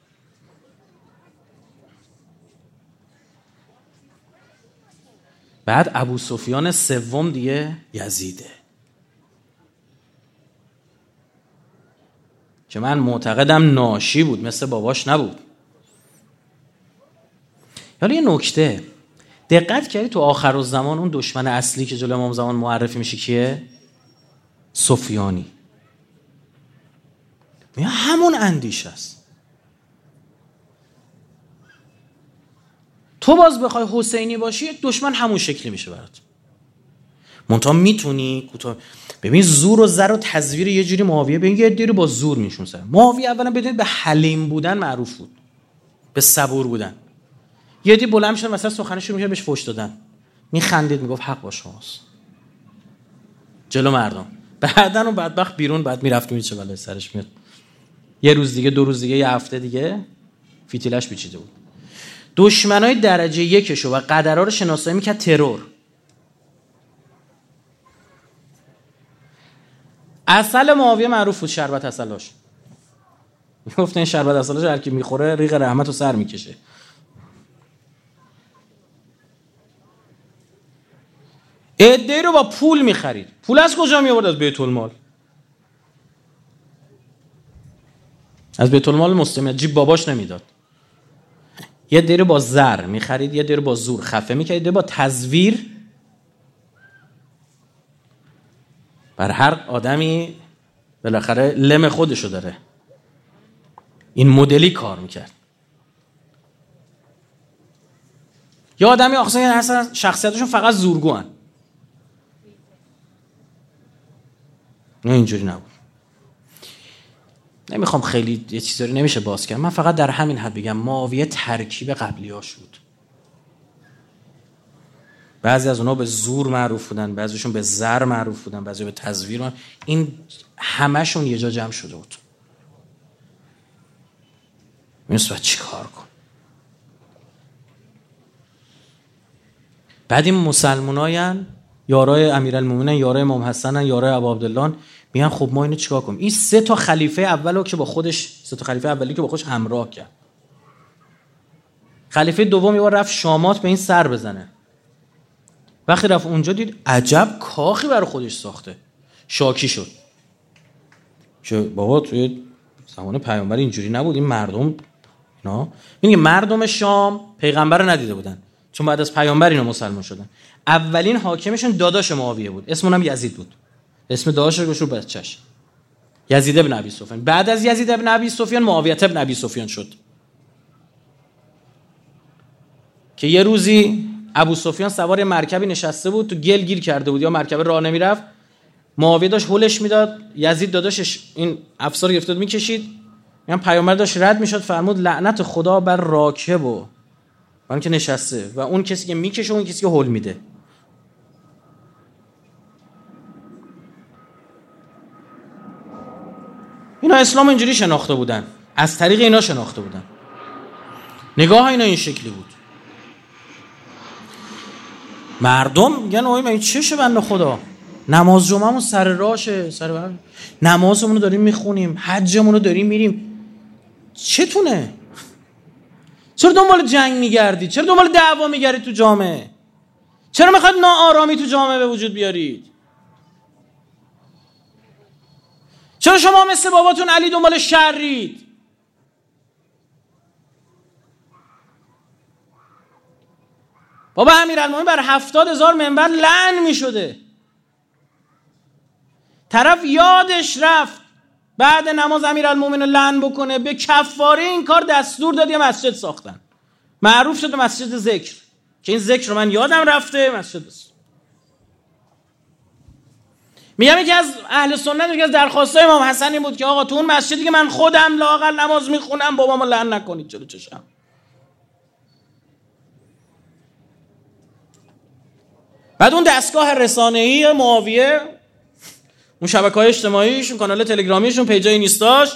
بعد ابو سفیان سوم دیگه یزیده که من معتقدم ناشی بود، مثل باباش نبود. حالا یه نکته دقت کردی تو آخرالزمان اون دشمن اصلی که جلوی امام زمان معرفی میشه کیه؟ سفیانی. همون اندیشه است. تو باز بخوای حسینی باشی دشمن همون شکلی میشه برات. منتها میتونی ببین زور و زر و تزویر یه جوری معاویه ببین یه دیرو با زور میشون سر. معاویه اولا بدونید به حلیم بودن معروف بود، به صبور بودن. یه دی بلند شد مثلا سخنش رو میشه بهش فحش دادن، میخندید میگفت حق با شماست جلو مردم. بعدن اون بدبخت بیرون بعد میرفت میچه بالای سرش میاد. یه روز دیگه، 2 روز دیگه، یه هفته دیگه فیتیلش پیچیده بود. دشمنای درجه یکشو و قدرها رو شناسایی میکرد ترور. عسل معاویه معروف بود، شربت عسلاش. میگفت این شربت عسلاش هر کی میخوره ریق رحمت رو سر میکشه. عده‌ای رو با پول میخرید. پول از کجا می آورد؟ از بیت المال. از بیت المال مسلم، جیب باباش نمیداد. یه عده‌ای رو با زر میخرید، یه عده‌ای رو با زور خفه میکرد، یه با تزویر. بر هر آدمی بالاخره لم خودشو داره. این مدلی کار میکرد. یا آدمی اصلا شخصیتشون فقط زورگوان. نه اینجوری نبود. نمیخوام خیلی یه چیزایی نمیشه باز کرد. من فقط در همین حد بگم معاویه ترکیب قبلیاش بود. بعضی از اونها به زور معروف بودن، بعضیشون به زر معروف بودن، بعضی به تزویر معروف. این همشون یه جا جمع شده بود. می‌نویس بعد چی کار کن؟ بعد این مسلمانایان یارای امیرالمومنین، یارای امام حسن، یارای ابو عبدالله، میگن خب ما اینو چیکار کنیم؟ این 3 تا خلیفه اولو که با خودش 3 تا خلیفه اولی که با خودش همراه کرد. خلیفه دوم یه بار رفت شامات به این سر بزنه. وقتی رفت اونجا دید عجب کاخی برای خودش ساخته. شاکی شد. که بابا توی زمان پیامبر اینجوری نبود. این مردم اینا میگه مردم شام پیغمبر رو ندیده بودن، چون بعد از پیامبر اینا مسلمان شدن. اولین حاکمشون داداش معاویه بود، اسمش هم یزید بود. اسم داداشش رو بچه‌ش. یزید ابن ابی سفیان. بعد از یزید ابن ابی سفیان معاویه ابن ابی سفیان شد که یه روزی ابو سفیان سوار مرکبی نشسته بود، تو گل گیر کرده بود یا مرکب راه نمیرفت. معاویه داشت هولش میداد، یزید داداشش این افسار گرفته بود میکشید، میگم پیامبر داشت رد میشد، فرمود لعنت خدا بر راکب و اون که نشسته و اون کسی که میکشه و اون کسی که هول میده. اینا اسلام اینجوری شناخته بودن، از طریق اینا شناخته بودن. نگاه اینا این شکلی بود. مردم میگن اوه من چشه بنده خدا، نماز جمعهمون سر راشه، نمازمون رو داریم میخونیم، حجمون رو داریم میریم، چتونه؟ چرا دنبال جنگ میگردید؟ چرا دنبال دعوا میگردید تو جامعه؟ چرا میخواد ناآرامی تو جامعه به وجود بیارید؟ چرا شما مثل باباتون علی دنبال شرید؟ بابا امیرالمومنین بر 70,000 منبر لعن می شده. طرف یادش رفت بعد نماز امیرالمومنین رو لعن بکنه، به کفاره این کار دستور داد یه مسجد ساختن، معروف شده مسجد ذکر، که این ذکر رو من یادم رفته مسجد است. میگم یکی از اهل سنت یکی از درخواستای امام حسن این بود که آقا تو اون مسجدی که من خودم لااقل نماز میخونم بابامو لعن نکنید جلو چشم. بعد اون دستگاه رسانه‌ای معاویه، اون شبکه‌های اجتماعیش، اون کانال تلگرامیش، اون پیجای اینستاش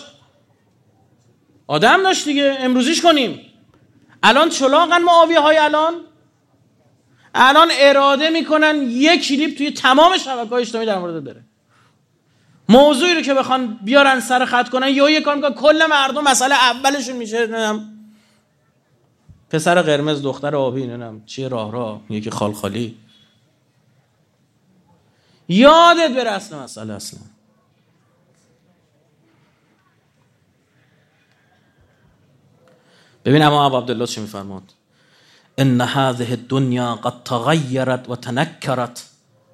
آدم داشت دیگه، امروزیش کنیم. الان چلاقن معاویه های الان اراده میکنن یک کلیپ توی تمام شبکه‌های اجتماعی در مورد داره. موضوعی رو که بخوان بیارن سر خط کنن یا یک کار میکنن کل مردم مسئله اولشون میشه نمیدونم پسر قرمز دختر آبی، نمیدونم چیه راه یکی خالخالی. یادت بره اصلا مسئله اصلا. ببین اما ابو عبدالله چی میفرماد؟ ان هذه الدنيا قد تغيرت و تنکرت.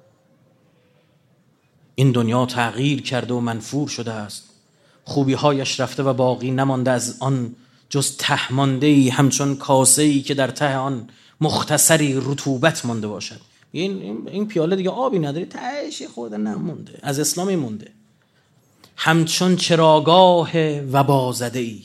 این دنیا تغییر کرده و منفور شده است، خوبی‌هایش رفته و باقی نمانده از آن جز ته مانده‌ای، همچون کاسه‌ای که در ته آن مختصری رطوبت مانده باشد. این پیاله دیگه آبی نداره، تهش خورده نمونده، از اسلامی مونده. همچون چراگاه وبازده‌ای.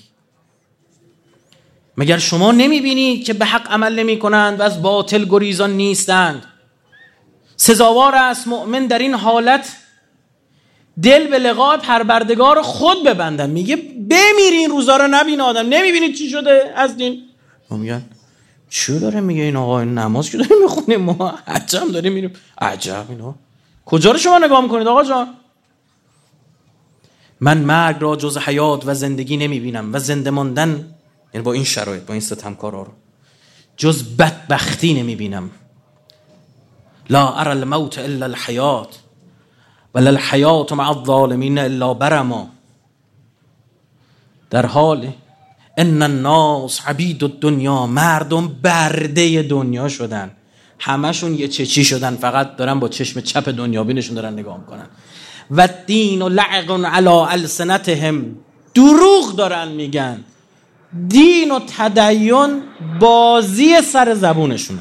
مگر شما نمی‌بینید که به حق عمل نمی‌کنند و از باطل گریزان نیستند؟ سزاوار است مؤمن در این حالت دل به لقاء پروردگار خود ببندن. میگه بمیری این روزا رو نبین آدم. نمی‌بینید چی شده از دین؟ میگن چی داره میگه این آقا؟ این نماز که داریم میخونیم، ما عجب داریم میریم. عجب اینا کجا رو شما نگاه میکنید آقا جان؟ من مرگ را جز حیات و زندگی نمیبینم و زنده ماندن، یعنی با این شرایط، با این ستمکارا رو، جز بدبختی نمیبینم. لا ارى الموت الا الحیات ولا الحیات مع الظالمین الا برما. در حال ان الناس عبید الدنیا، مردم برده دنیا شدن، همشون یه چچی شدن، فقط دارن با چشم چپ دنیا بینشون دارن نگاه میکنن. و دین و لعق علی السنتهم، دروغ دارن میگن. دین و تدین بازی سر زبونشونه.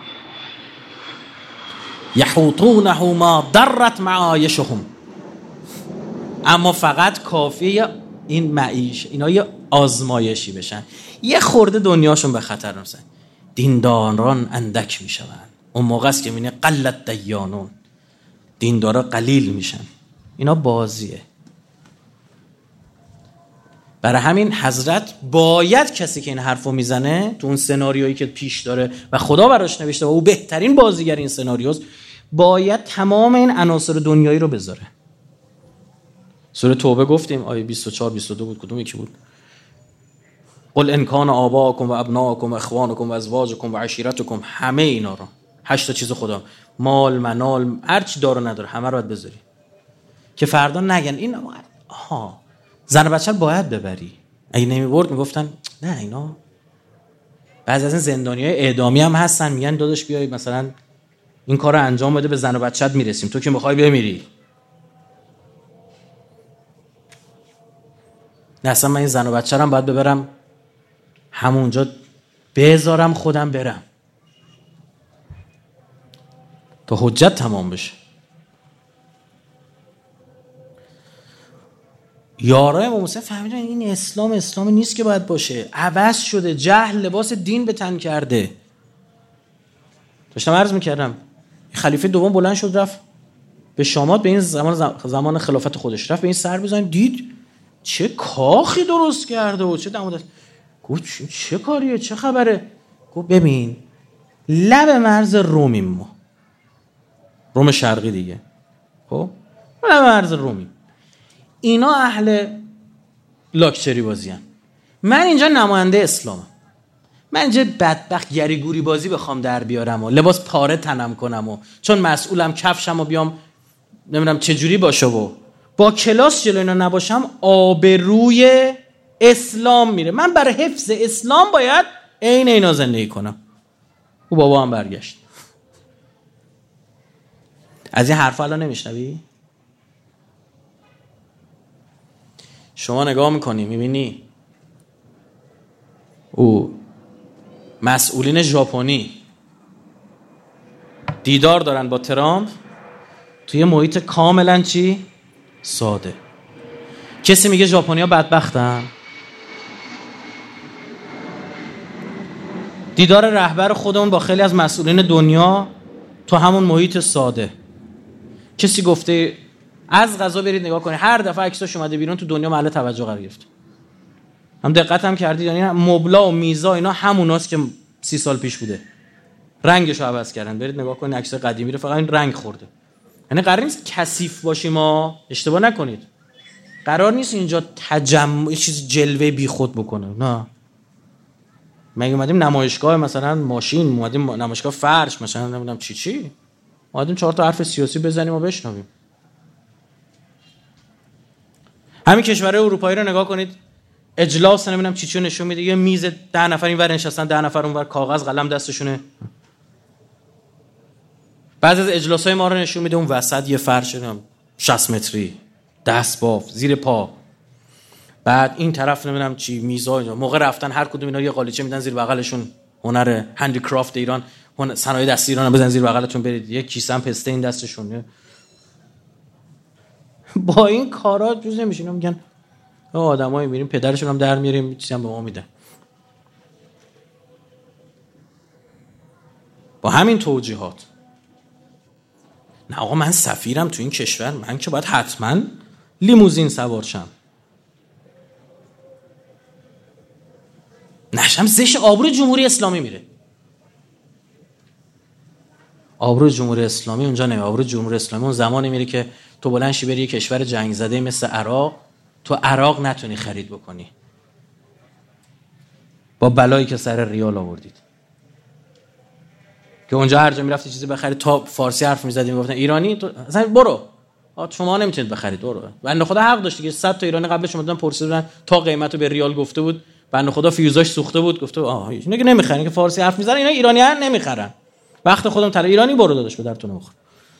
یحوطونه ما ضرت معایشهم، اما فقط کافیه این معیش اینا یه آزمایشی بشن، یه خورده دنیاشون به خطر نرسن. دینداران اندک میشن. اون موقع است که میبینی قلت دیانون، دیندارا قلیل میشن. اینا بازیه. برای همین حضرت باید کسی که این حرفو میزنه تو اون سناریویی که پیش داره و خدا براش نوشته و او بهترین بازیگر این سناریوست، باید تمام این عناصر دنیایی رو بذاره. سوره توبه گفتیم آیه 24 22 بود، کدوم یکی بود؟ قل ان کان آباءکم و ابناءکم و اخوانکم و ازواجکم و عشیرتکم، همه اینا رو 8 تا چیز خدا، مال منال هر چی داره نداره همه رو باید بذاری که فردا نگن این زن و بچه باید ببری. اگه نمیبرد میگفتن نه اینا. بعضی از این زندانیای اعدامی هم هستن میگن داداش بیای مثلا این کارو انجام بده به زن و بچت میرسیم، تو که میخوای بمیری. نه اصلا من این زن و بچه رم باید ببرم همونجا بذارم خودم برم تا حجت تمام بشه. یارای امام حسین فهمیدن این اسلامی نیست که باید باشه، عوض شده، جهل لباس دین به تن کرده. داشتم عرض میکردم خلیفه دوم بلند شد رفت به شامات، به این زمان خلافت خودش رفت به این سر بزن، دید چه کاخی درست کرده و چه دمادست. گفت چه کاریه، چه خبره؟ گفت ببین لب مرز رومیم، ما روم شرقی دیگه، خب لب مرز رومیم، اینا اهل لاکچری بازی، من اینجا نماینده اسلامم، من اینجا بدبخت گریگوری بازی بخوام در بیارم و لباس پاره تنم کنم و چون مسئولم کفشم و بیام نمیدونم چه جوری باشه و با کلاس جلو اینا نباشم آبروی اسلام میره، من برای حفظ اسلام باید عین اینا زندگی کنم. او بابا هم برگشت. از این حرفا الان نمیشنوی؟ شما نگاه میکنی میبینی او مسئولین ژاپنی دیدار دارن با ترامپ توی محیط کاملا چی؟ ساده. کسی میگه ژاپنیا بدبختن؟ دیدار رهبر خودمون با خیلی از مسئولین دنیا تو همون محیط ساده. کسی گفته از قضا برید نگاه کنید هر دفعه عکساش اومده بیرون تو دنیا محل توجه قرار گرفت. هم دقت هم کردید یعنی مبلا و میزا اینا هموناست که 30 سال پیش بوده. رنگشو عوض کردن. برید نگاه کنید عکس قدیمی رو، فقط این رنگ خورده. یعنی قرار نیست کثیف باشیم، ما اشتباه نکنید. قرار نیست اینجا تجمع چیز جلوه بیخود بکنه. نه. مگه اومدیم نمایشگاه مثلا ماشین، اومدیم نمایشگاه فرش مثلا نمیدونم چی اومدیم 4 تا حرف سیاسی بزنیم و بشنویم. همین کشورهای اروپایی رو نگاه کنید، اجلاس نمیدونم چی نشون میده، یه میز 10 نفر اینور نشستن، 10 نفر اونور، کاغذ قلم دستشونه. بعضی از اجلاسای ما رو نشون میده اون وسط یه فرش 60 متری دست باف زیر پا، بعد این طرف نمیدونم چی میزا اینجا، موقع رفتن هر کدوم اینا یه قالیچه میدن زیر بغلشون، هنر هندی کرافت ایران، صنایع دستی ایران بزنن زیر بغلتون برید، یه کیسه هم پسته این دستشون. با این کارا جوز نمیشین، میگن آدمایی میریم پدرشون هم در میاریم چیزی هم به ما میدن. با همین توجیهات نه آقا من سفیرم تو این کشور، من که باید حتما لیموزین سوار شم، نشم زش آبروی جمهوری اسلامی میره. آبروی جمهوری اسلامی اونجا نه، آبروی جمهوری اسلامی اون زمانی میره که تو بلند شی بری یه کشور جنگ زده مثل عراق، تو عراق نتونی خرید بکنی با بلایی که سر ریال آوردید، که اونجا هر جا میرفتی چیزی بخری تا فارسی حرف میزدی میگفتن ایرانی، تو اصلا برو شما نمیتونید بخرید، برو. بنده خدا حق داشت که 100 تا ایرانی قبلش اومدن پرسیدن تا قیمتو به ریال گفته بود، بنده خدا فیوزاش سوخته بود، گفته اینا که نمیخرن، که فارسی حرف میزنن اینا ایرانیان نمیخرن، وقت خودم طلا ایرانی برو داداش به درتون بخور.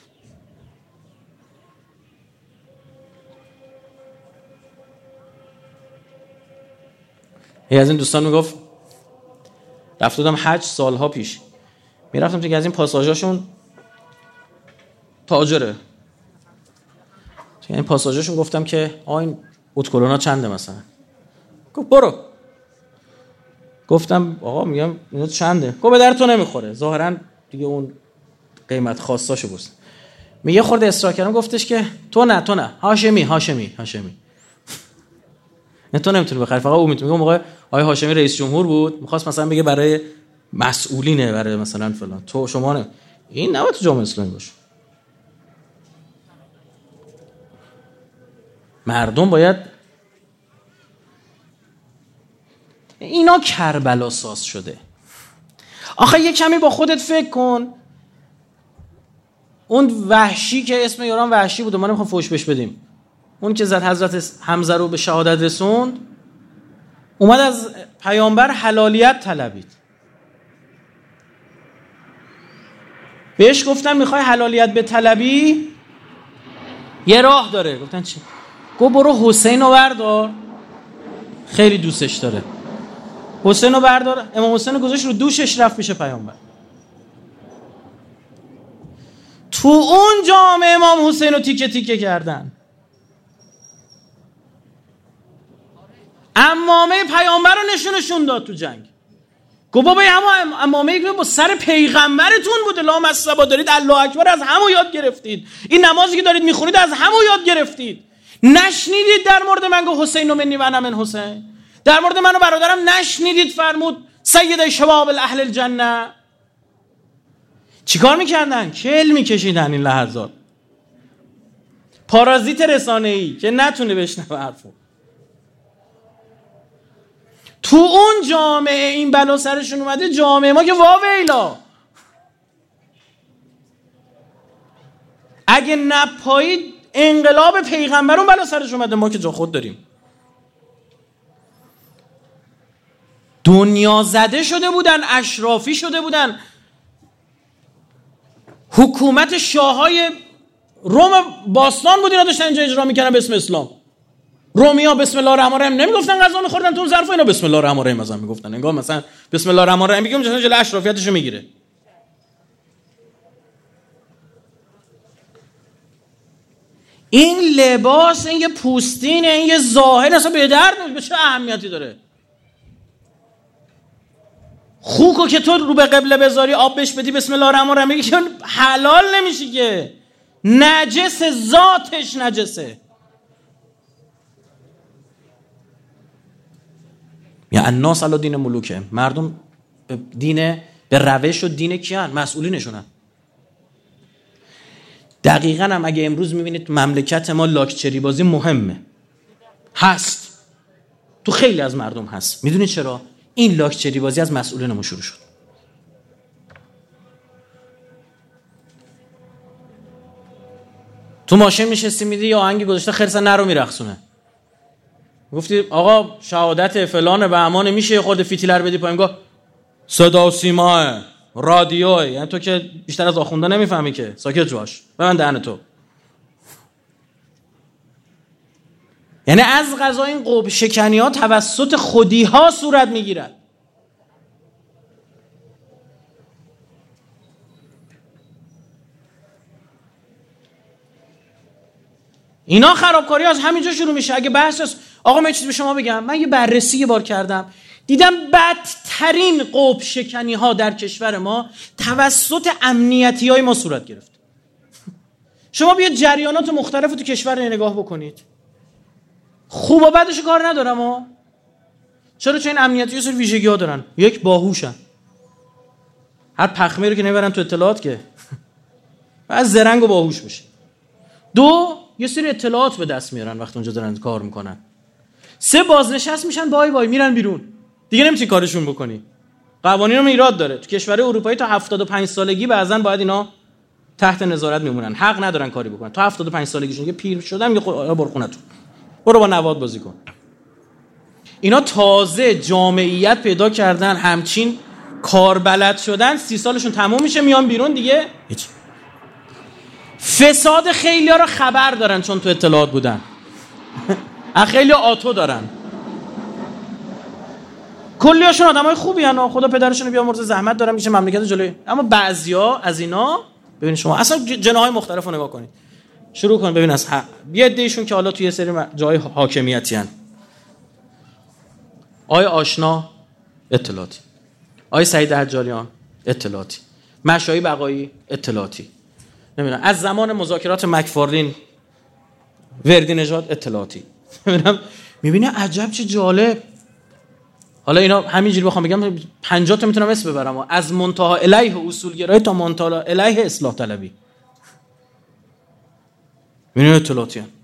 یه از این دوستان میگفت رفته بودم حج سالها پیش، میرفتم تو که از این پاساژاشون تاجره، تو این پاساژاشون گفتم که این اتکلونا چنده مثلا، گفت برو. گفتم آقا میگم اینا چنده؟ گفت به درتون نمیخوره، ظاهرا دیگه اون قیمت خاصاشو گفت. میگه خورده اصرار کردم، گفتش که تو نه هاشمی نه تو نمیتونی بخری، فقط او میتونه. میگه موقع آقای هاشمی رئیس جمهور بود، میخواست مثلا بگه برای مسئولینه، برای مثلا فلان، تو شما نه، این نباید تو جامعه اسلامی باشه. مردم باید اینا کربلا ساز شده. آخه یه کمی با خودت فکر کن، اون وحشی که اسم یاران وحشی بود، ما نمیخوام فوش بش بدیم، اون که زد حضرت حمزه رو به شهادت رسوند، اومد از پیامبر حلالیت طلبید. بهش گفتن میخوای حلالیت به طلبی؟ یه راه داره. گفتن چی؟ گفت برو حسین رو بردار خیلی دوستش داره. حسین رو بردار، امام حسین رو گذاشت رو دوشش، رفت پیش پیامبر. تو اون جامعه امام حسین رو تیکه تیکه کردن. عمامه پیامبر رو نشون داد تو جنگ. گفت بابا همه عمامه که با سر پیغمبرتون بوده، لا مصبا دارید الله اکبر از همو یاد گرفتید، این نمازی که دارید میخونید از همو یاد گرفتید. نشنیدید در مورد من گفت حسین منی و انا من حسین؟ در مورد من و برادرم نشنیدید فرمود سید شباب اهل الجنه؟ چیکار میکردن؟ کل میکشیدن این لحظات. پارازیت رسانه‌ای که نتونه بشنوه حرفو. تو اون جامعه این بلا سرشون اومده، جامعه ما که واویلا. اگه نپایید انقلاب پیغمبرون بلا سرش اومده، ما که جا خود داریم. دنیا زده شده بودن، اشرافی شده بودن، حکومت شاههای روم باستان بود، اینا داشتن اینجا اجرا میکردن به اسم اسلام. رومیا بسم الله الرحمن الرحیم نمیگفتن، غذا میخوردن تو اون ظرفا، اینا بسم الله الرحمن الرحیم مثلا میگفتن. انگار مثلا بسم الله الرحمن الرحیم میگم جلوی اشرافیتشو میگیره. این لباس، این یه پوستینه، این یه ظاهر، اصلا به درد به چه اهمیتی داره؟ خوکو که تو رو به قبله بذاری، آب بهش بدی، بسم الله الرحمن الرحیم میگی، حلال نمیشه که، نجس، ذاتش نجسه. یا الناس علی دین ملوکه، مردم دین به روش و دین کیان؟ مسئولینشونن. دقیقاً هم اگه امروز میبینید مملکت ما لاکچری بازی مهمه، هست تو خیلی از مردم هست. میدونید چرا؟ این لاکچری بازی از مسئولینمون شروع شد. تو ماشین میشستی میدی یا آهنگی گذاشته خرس نرو میرقصونه، گفتی آقا شهادت فلان به امان، میشه یه خورده فیتیلر بدی پایین؟ گفت صدا و سیماه، رادیو. یعنی تو که بیشتر از آخونده نمیفهمی که، ساکت باش، ببند دهن تو. یعنی از قضا این قوب شکنی ها توسط خودی ها صورت میگیرد. اینا خرابکاری از همینجا شروع میشه. اگه بحث است، آقا من چیزی به شما بگم، من یه بررسی یه بار کردم، دیدم بدترین قوب شکنی ها در کشور ما توسط امنیتی های ما صورت گرفت. شما بیا جریانات مختلف تو کشور رو نگاه بکنید، خوب و بدش کار ندارم ها. چرا؟ چون این امنیتی ها سر ویژگی ها دارن. یک، باهوشن، هر پخمه رو که نمیبرن تو اطلاعات که از زرنگ و باهوش بشه. دو، یه سری اطلاعات به دست میارن وقتی اونجا دارن کار میکنن. سه، بازنشست میشن، بای بای میرن بیرون، دیگه نمیتونی کارشون بکنی. قوانین هم ایراد داره. تو کشور اروپایی تا 75 سالگی بعضن باید اینا تحت نظارت میمونن، حق ندارن کاری بکنن. تا 75 سالگیشون که پیر شدن میگه برو خونتون، برو با نواد بازی کن. اینا تازه جامعیت پیدا کردن، همچین کاربلد شدن، 30 سالشون تموم میشه میان بیرون دیگه هیچ. فساد خیلی‌ها رو خبر دارن چون تو اطلاعات بودن. خیلی آتو دارن، کلیاشون آدمای خوبی ان، خدا پدرشون رو بیامرزه، زحمت دارن میشه مملکت جلوی. اما بعضیا از اینا ببینید، شما اصلا جناهای مختلف رو نگاه کنید، شروع کن ببین از یه عده‌ایشون که حالا توی یه سری جای حاکمیتی ان. آیا آشنا اطلاعاتی، آیا سعید حجاریان اطلاعاتی، مشایی بقایی اطلاعاتی، نمیدونم از زمان مذاکرات مکفارلین وردی نژاد اطلاعاتی. نمیدونم، میبینی عجب چه جالب. حالا اینا همینجوری بخوام بگم 50 تا میتونم اسم ببرم، از منتها الیه اصولگرایی تا منتها الیه اصلاح طلبی. میبینی اطلاعاتی هم.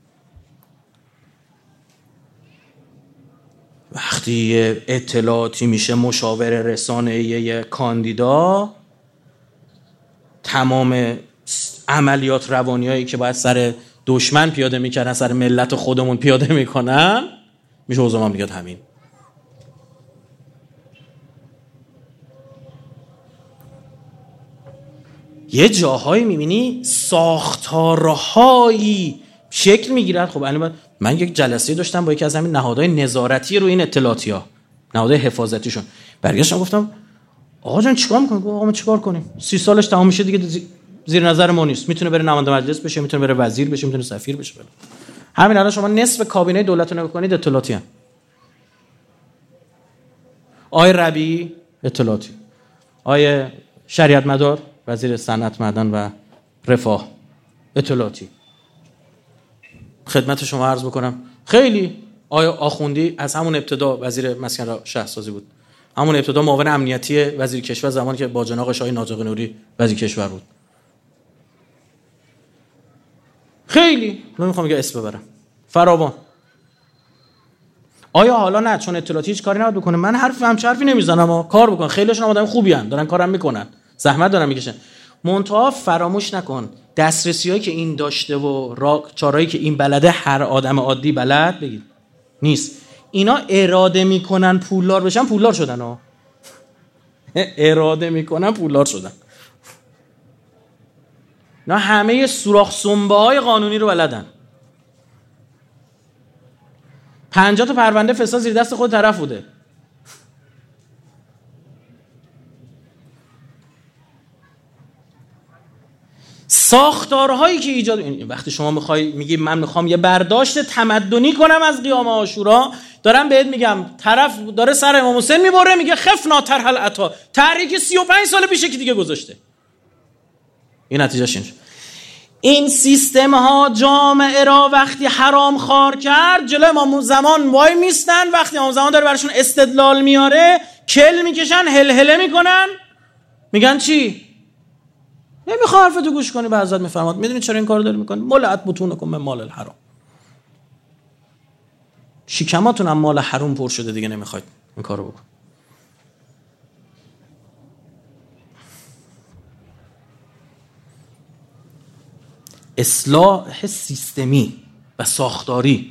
وقتی اطلاعاتی میشه مشاور رسانه‌ای یه کاندیدا، تمام عملیات روانیایی که باید سر دشمن پیاده میکردن سر ملت خودمون پیاده میکنن، میشه اوضاع مملکت همین. یه جاهایی میبینی ساختارهایی شکل میگیرد. خب الان من یک جلسه داشتم با یکی از همین نهادهای نظارتی رو این اطلاعاتی‌ها، نهادهای حفاظتیشون. برگشتم گفتم آقا جان چیکار می‌کنی؟ آقا ما چیکار کنیم؟ 30 سالش تمام میشه دیگه، زیر نظر ما نیست. میتونه بره نماینده مجلس بشه، میتونه بره وزیر بشه، میتونه سفیر بشه. همین الان شما نصف کابینه دولت رو نگاه کنید اطلاعاتی ان. آقای ربیعی اطلاعاتی، آقای شریعت مدار وزیر صنعت معدن و رفاه اطلاعاتی. خدمت شما عرض بکنم خیلی آقای آخوندی از همون ابتدا وزیر مسکن و شهرسازی بود، همون ابتدا معاون امنیتی وزیر کشور زمانی که با جناق شاه ناطق نوری وزیر کشور بود. خیلی نمیخوام میگه اسم ببرم، فراوان. آیا حالا نه چون اطلاعاتی هیچ کاری نباید بکنه؟ من حرفی نمیزنم ها، کار بکن. خیلیشون آدم خوبی ان، دارن کارم میکنن، زحمت دارن میکشن. منتها فراموش نکن دسترسیایی که این داشته و چارایی که این بلده هر آدم عادی بلد بگید نیست. اینا اراده میکنن پولدار بشن، پولدار شدن ها. اراده میکنن پولدار شدن. نه همه سوراخ سنبه های قانونی رو بلدن. 50 تا پرونده فساد زیر دست خود طرف بوده. ساختارهایی که ایجاد، وقتی شما میگی من میخوام یه برداشت تمدنی کنم از قیام عاشورا، دارم بهت میگم طرف داره سر امام حسین میبره میگه خفنا طرح العطا، تحریک 35 سال پیشه که دیگه گذاشته. این نتیجهش این سیستم ها جامعه را وقتی حرام خوار کرد جلوی امام زمان وای میستن، وقتی امام زمان داره براشون استدلال میاره کل میکشن، هلهله میکنن، میگن چی؟ نمیخواد حرفتو گوش کنی. به حضرت میفرماد میدونی چرا این کارو داری میکنی؟ ملعت بطونکم من مال الحرام. شکماتون هم مال حرام پر شده دیگه، نمیخواید این کارو بکن. اصلاح سیستمی و ساختاری.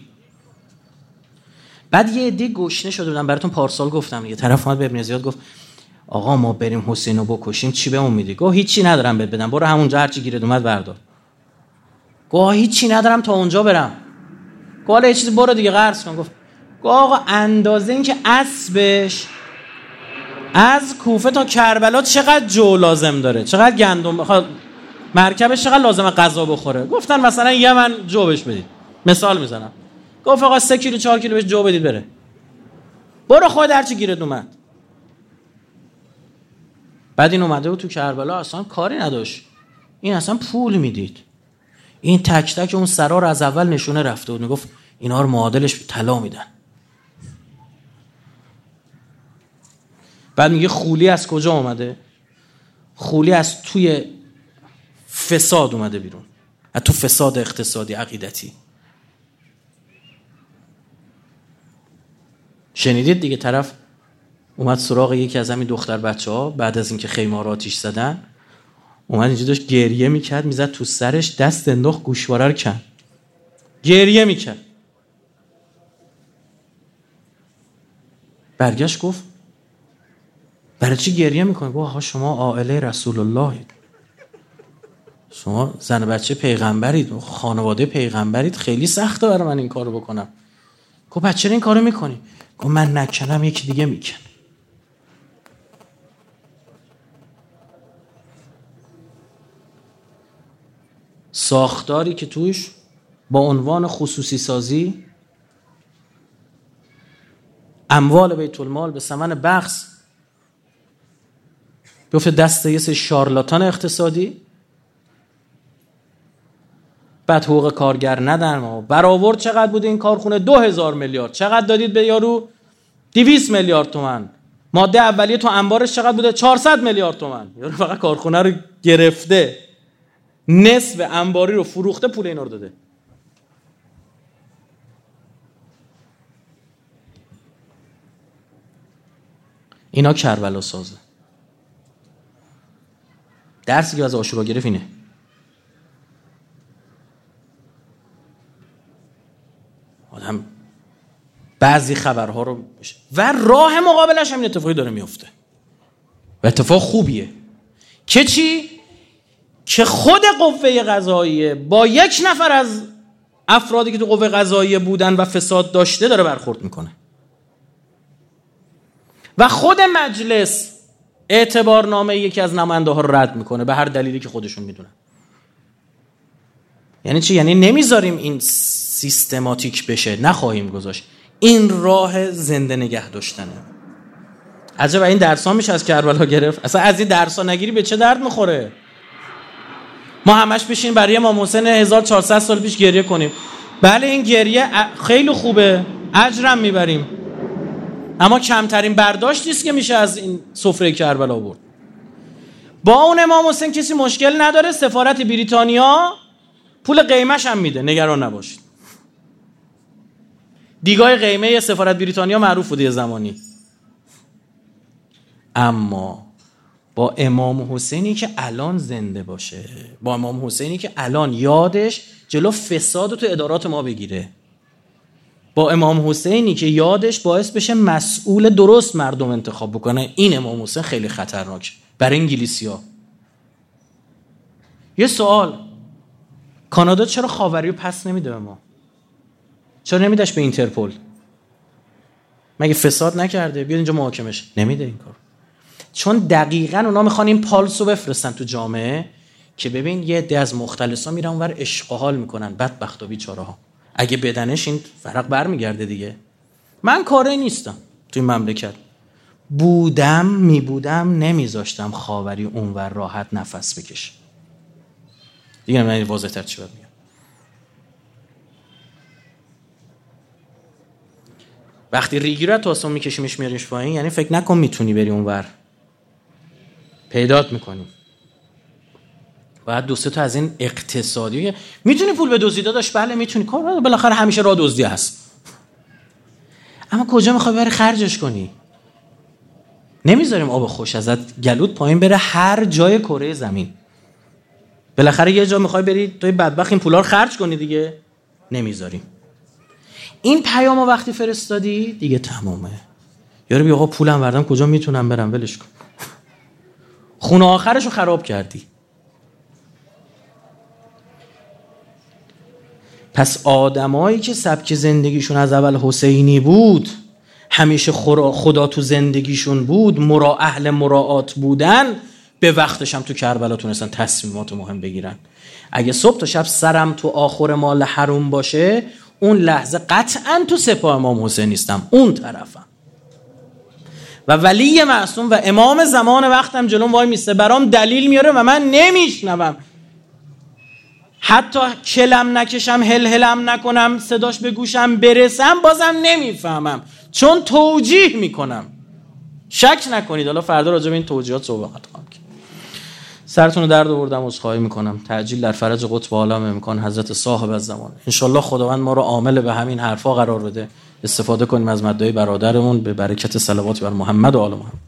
بعد یه عده گشنه شده بودن، براتون پارسال گفتم یه طرف اومد به ابن زیاد گفت آقا ما بریم حسینو بکشیم چی بهمون میدی؟ گفت هیچی ندارم بهت بدم، برو همونجا هرچی گیرت اومد بردار. گفت هیچی ندارم تا اونجا برم. گفت حالا یه چیزی برو دیگه قرض کن. گفت آقا اندازه این که اسبش از کوفه تا کربلا چقدر جو لازم داره، چقدر گندم بخواد، مرکبش چقدر لازمه غذا بخوره. گفتن مثلا یه من جو بهش بدید، مثال میزنم. گفت آقا 3 کیلو 4 کیلو بهش جو بدید بره، برو خود هرچی گیرت اومد. بعد این اومده بود تو کربلا اصلا کاری نداشت، این اصلا پول میدید، این تک تک اون سرا رو از اول نشونه رفته بود، میگفت اینا رو معادلش طلا میدن. بعد میگه خولی از کجا اومده؟ خولی از توی فساد اومده بیرون، از تو فساد اقتصادی عقیدتی. شنیدید دیگه طرف اومد سراغ یکی از همین دختر بچه‌ها بعد از اینکه خیمه رو آتیش زدن، اومد اینجا داشت گریه میکرد، میزد تو سرش، دست انداخت گوشواره رو کن، گریه میکرد. برگشت گفت برای چی گریه میکنی؟ گفت آقا شما عائله رسول اللهید، شما زن و بچه پیغمبرید، خانواده پیغمبرید، خیلی سخته برای من این کارو بکنم. گفت بچه چرا این کارو میکنی؟ گفت من نکنم یکی دیگه میکن. ساختاری که توش با عنوان خصوصی سازی اموال بیت المال به ثمن بخس بیفته دست یه سری شارلاتان اقتصادی، بعد حقوق کارگر ندن. و برآورد چقدر بوده این کارخونه؟ 2000 میلیارد. چقدر دادید به یارو؟ 200 میلیارد تومان. ماده اولیه تو انبارش چقدر بوده؟ 400 میلیارد تومان. یارو فقط کارخونه رو گرفته، نصف انباری رو فروخته، پول اینا رو داده. اینا کربلا سازه. درسی که از عاشورا گرفت اینه. آدم بعضی خبرها رو و راه مقابلش همین اتفاقی داره میفته و اتفاق خوبیه که چی؟ که خود قوه قضاییه با یک نفر از افرادی که تو قوه قضاییه بودن و فساد داشته داره برخورد میکنه و خود مجلس اعتبارنامه یکی از نماینده ها رو رد میکنه به هر دلیلی که خودشون میدونن. یعنی چی؟ یعنی نمیذاریم این سیستماتیک بشه، نخواهیم گذاشت. این راه زنده نگه داشتنه. عجب این درس ها میشه از کربلا گرفت. اصلا از این درس ها نگیری به چه درد میخوره؟ ما همش بشین برای امام حسین 1400 سال پیش گریه کنیم. بله این گریه خیلی خوبه، اجرم میبریم، اما کمترین برداشتی است که میشه از این سفره کربلا برد. با اون امام حسین کسی مشکل نداره، سفارت بریتانیا پول قیمش هم میده، نگران نباشید. دیگاه قیمه سفارت بریتانیا معروف بوده یه زمانی. اما با امام حسینی که الان زنده باشه، با امام حسینی که الان یادش جلو فساد تو ادارات ما بگیره، با امام حسینی که یادش باعث بشه مسئول درست مردم انتخاب بکنه، این امام حسین خیلی خطرناک برای انگلیسی‌ها. یه سوال، کانادا چرا خاوریو پس نمیده به ما؟ چرا نمیدهش به اینترپل؟ مگه فساد نکرده؟ بیاد اینجا محاکمش. نمیده این کار. چون دقیقاً اونا میخوان این پالسو بفرستن تو جامعه که ببین یه عده از مختلسا میرن اونور عشق و حال میکنن، بدبختا بیچاره‌ها. اگه بدنش این فرق برمیگرده دیگه. من کاری نیستم تو این مملکت. میبودم نمیذاشتم خاوری اونور راحت نفس بکشه. دیگه من واضح‌تر چی باید میگم. وقتی ریگی رو تو آسمون میکشیمش میاریمش پایین، یعنی فکر نکن میتونی بری اونور. پیدات میکنیم. باید دو سه تا از این اقتصادی میتونی پول به دزدی داداش، بله میتونی، کار بالاخره همیشه راه دزدی هست. اما کجا میخوای بری خرجش کنی؟ نمیذاریم آب خوش ازت گلوت پایین بره هر جای کره زمین. بالاخره یه جا میخوای بری توی بدبخت این پولا رو خرج کنی دیگه. نمیذاریم. این پیامو وقتی فرستادی دیگه تمومه. یارو بیا آقا پولم وردم کجا میتونم برم، ولش کن. خونه آخرشو خراب کردی. پس آدمایی که سبک زندگیشون از اول حسینی بود، همیشه خدا تو زندگیشون بود، اهل مراعات بودن، به وقتش هم تو کربلا تونستن تصمیمات مهم بگیرن. اگه صبح تا شب سرم تو آخر مال حروم باشه، اون لحظه قطعاً تو سپاه امام حسین نیستم، اون طرفم. و ولی معصوم و امام زمان وقتم جلوم وای میسته، برام دلیل میاره و من نمیشنوم. حتی کلم نکشم، هلهلم نکنم، صداش به گوشم برسم، بازم نمیفهمم، چون توجیه میکنم. شک نکنید حالا فردا راجع به این توجیهات صحبت خواهم کرد. سرتون رو درد آوردم، عذرخواهی میکنم. تعجیل در فرج قطب عالم امکان حضرت صاحب الزمان. انشالله خداوند ما رو عامل به همین حرفا قرار بده، استفاده کنیم از مدعای برادرمون به برکت صلوات بر محمد و آل محمد.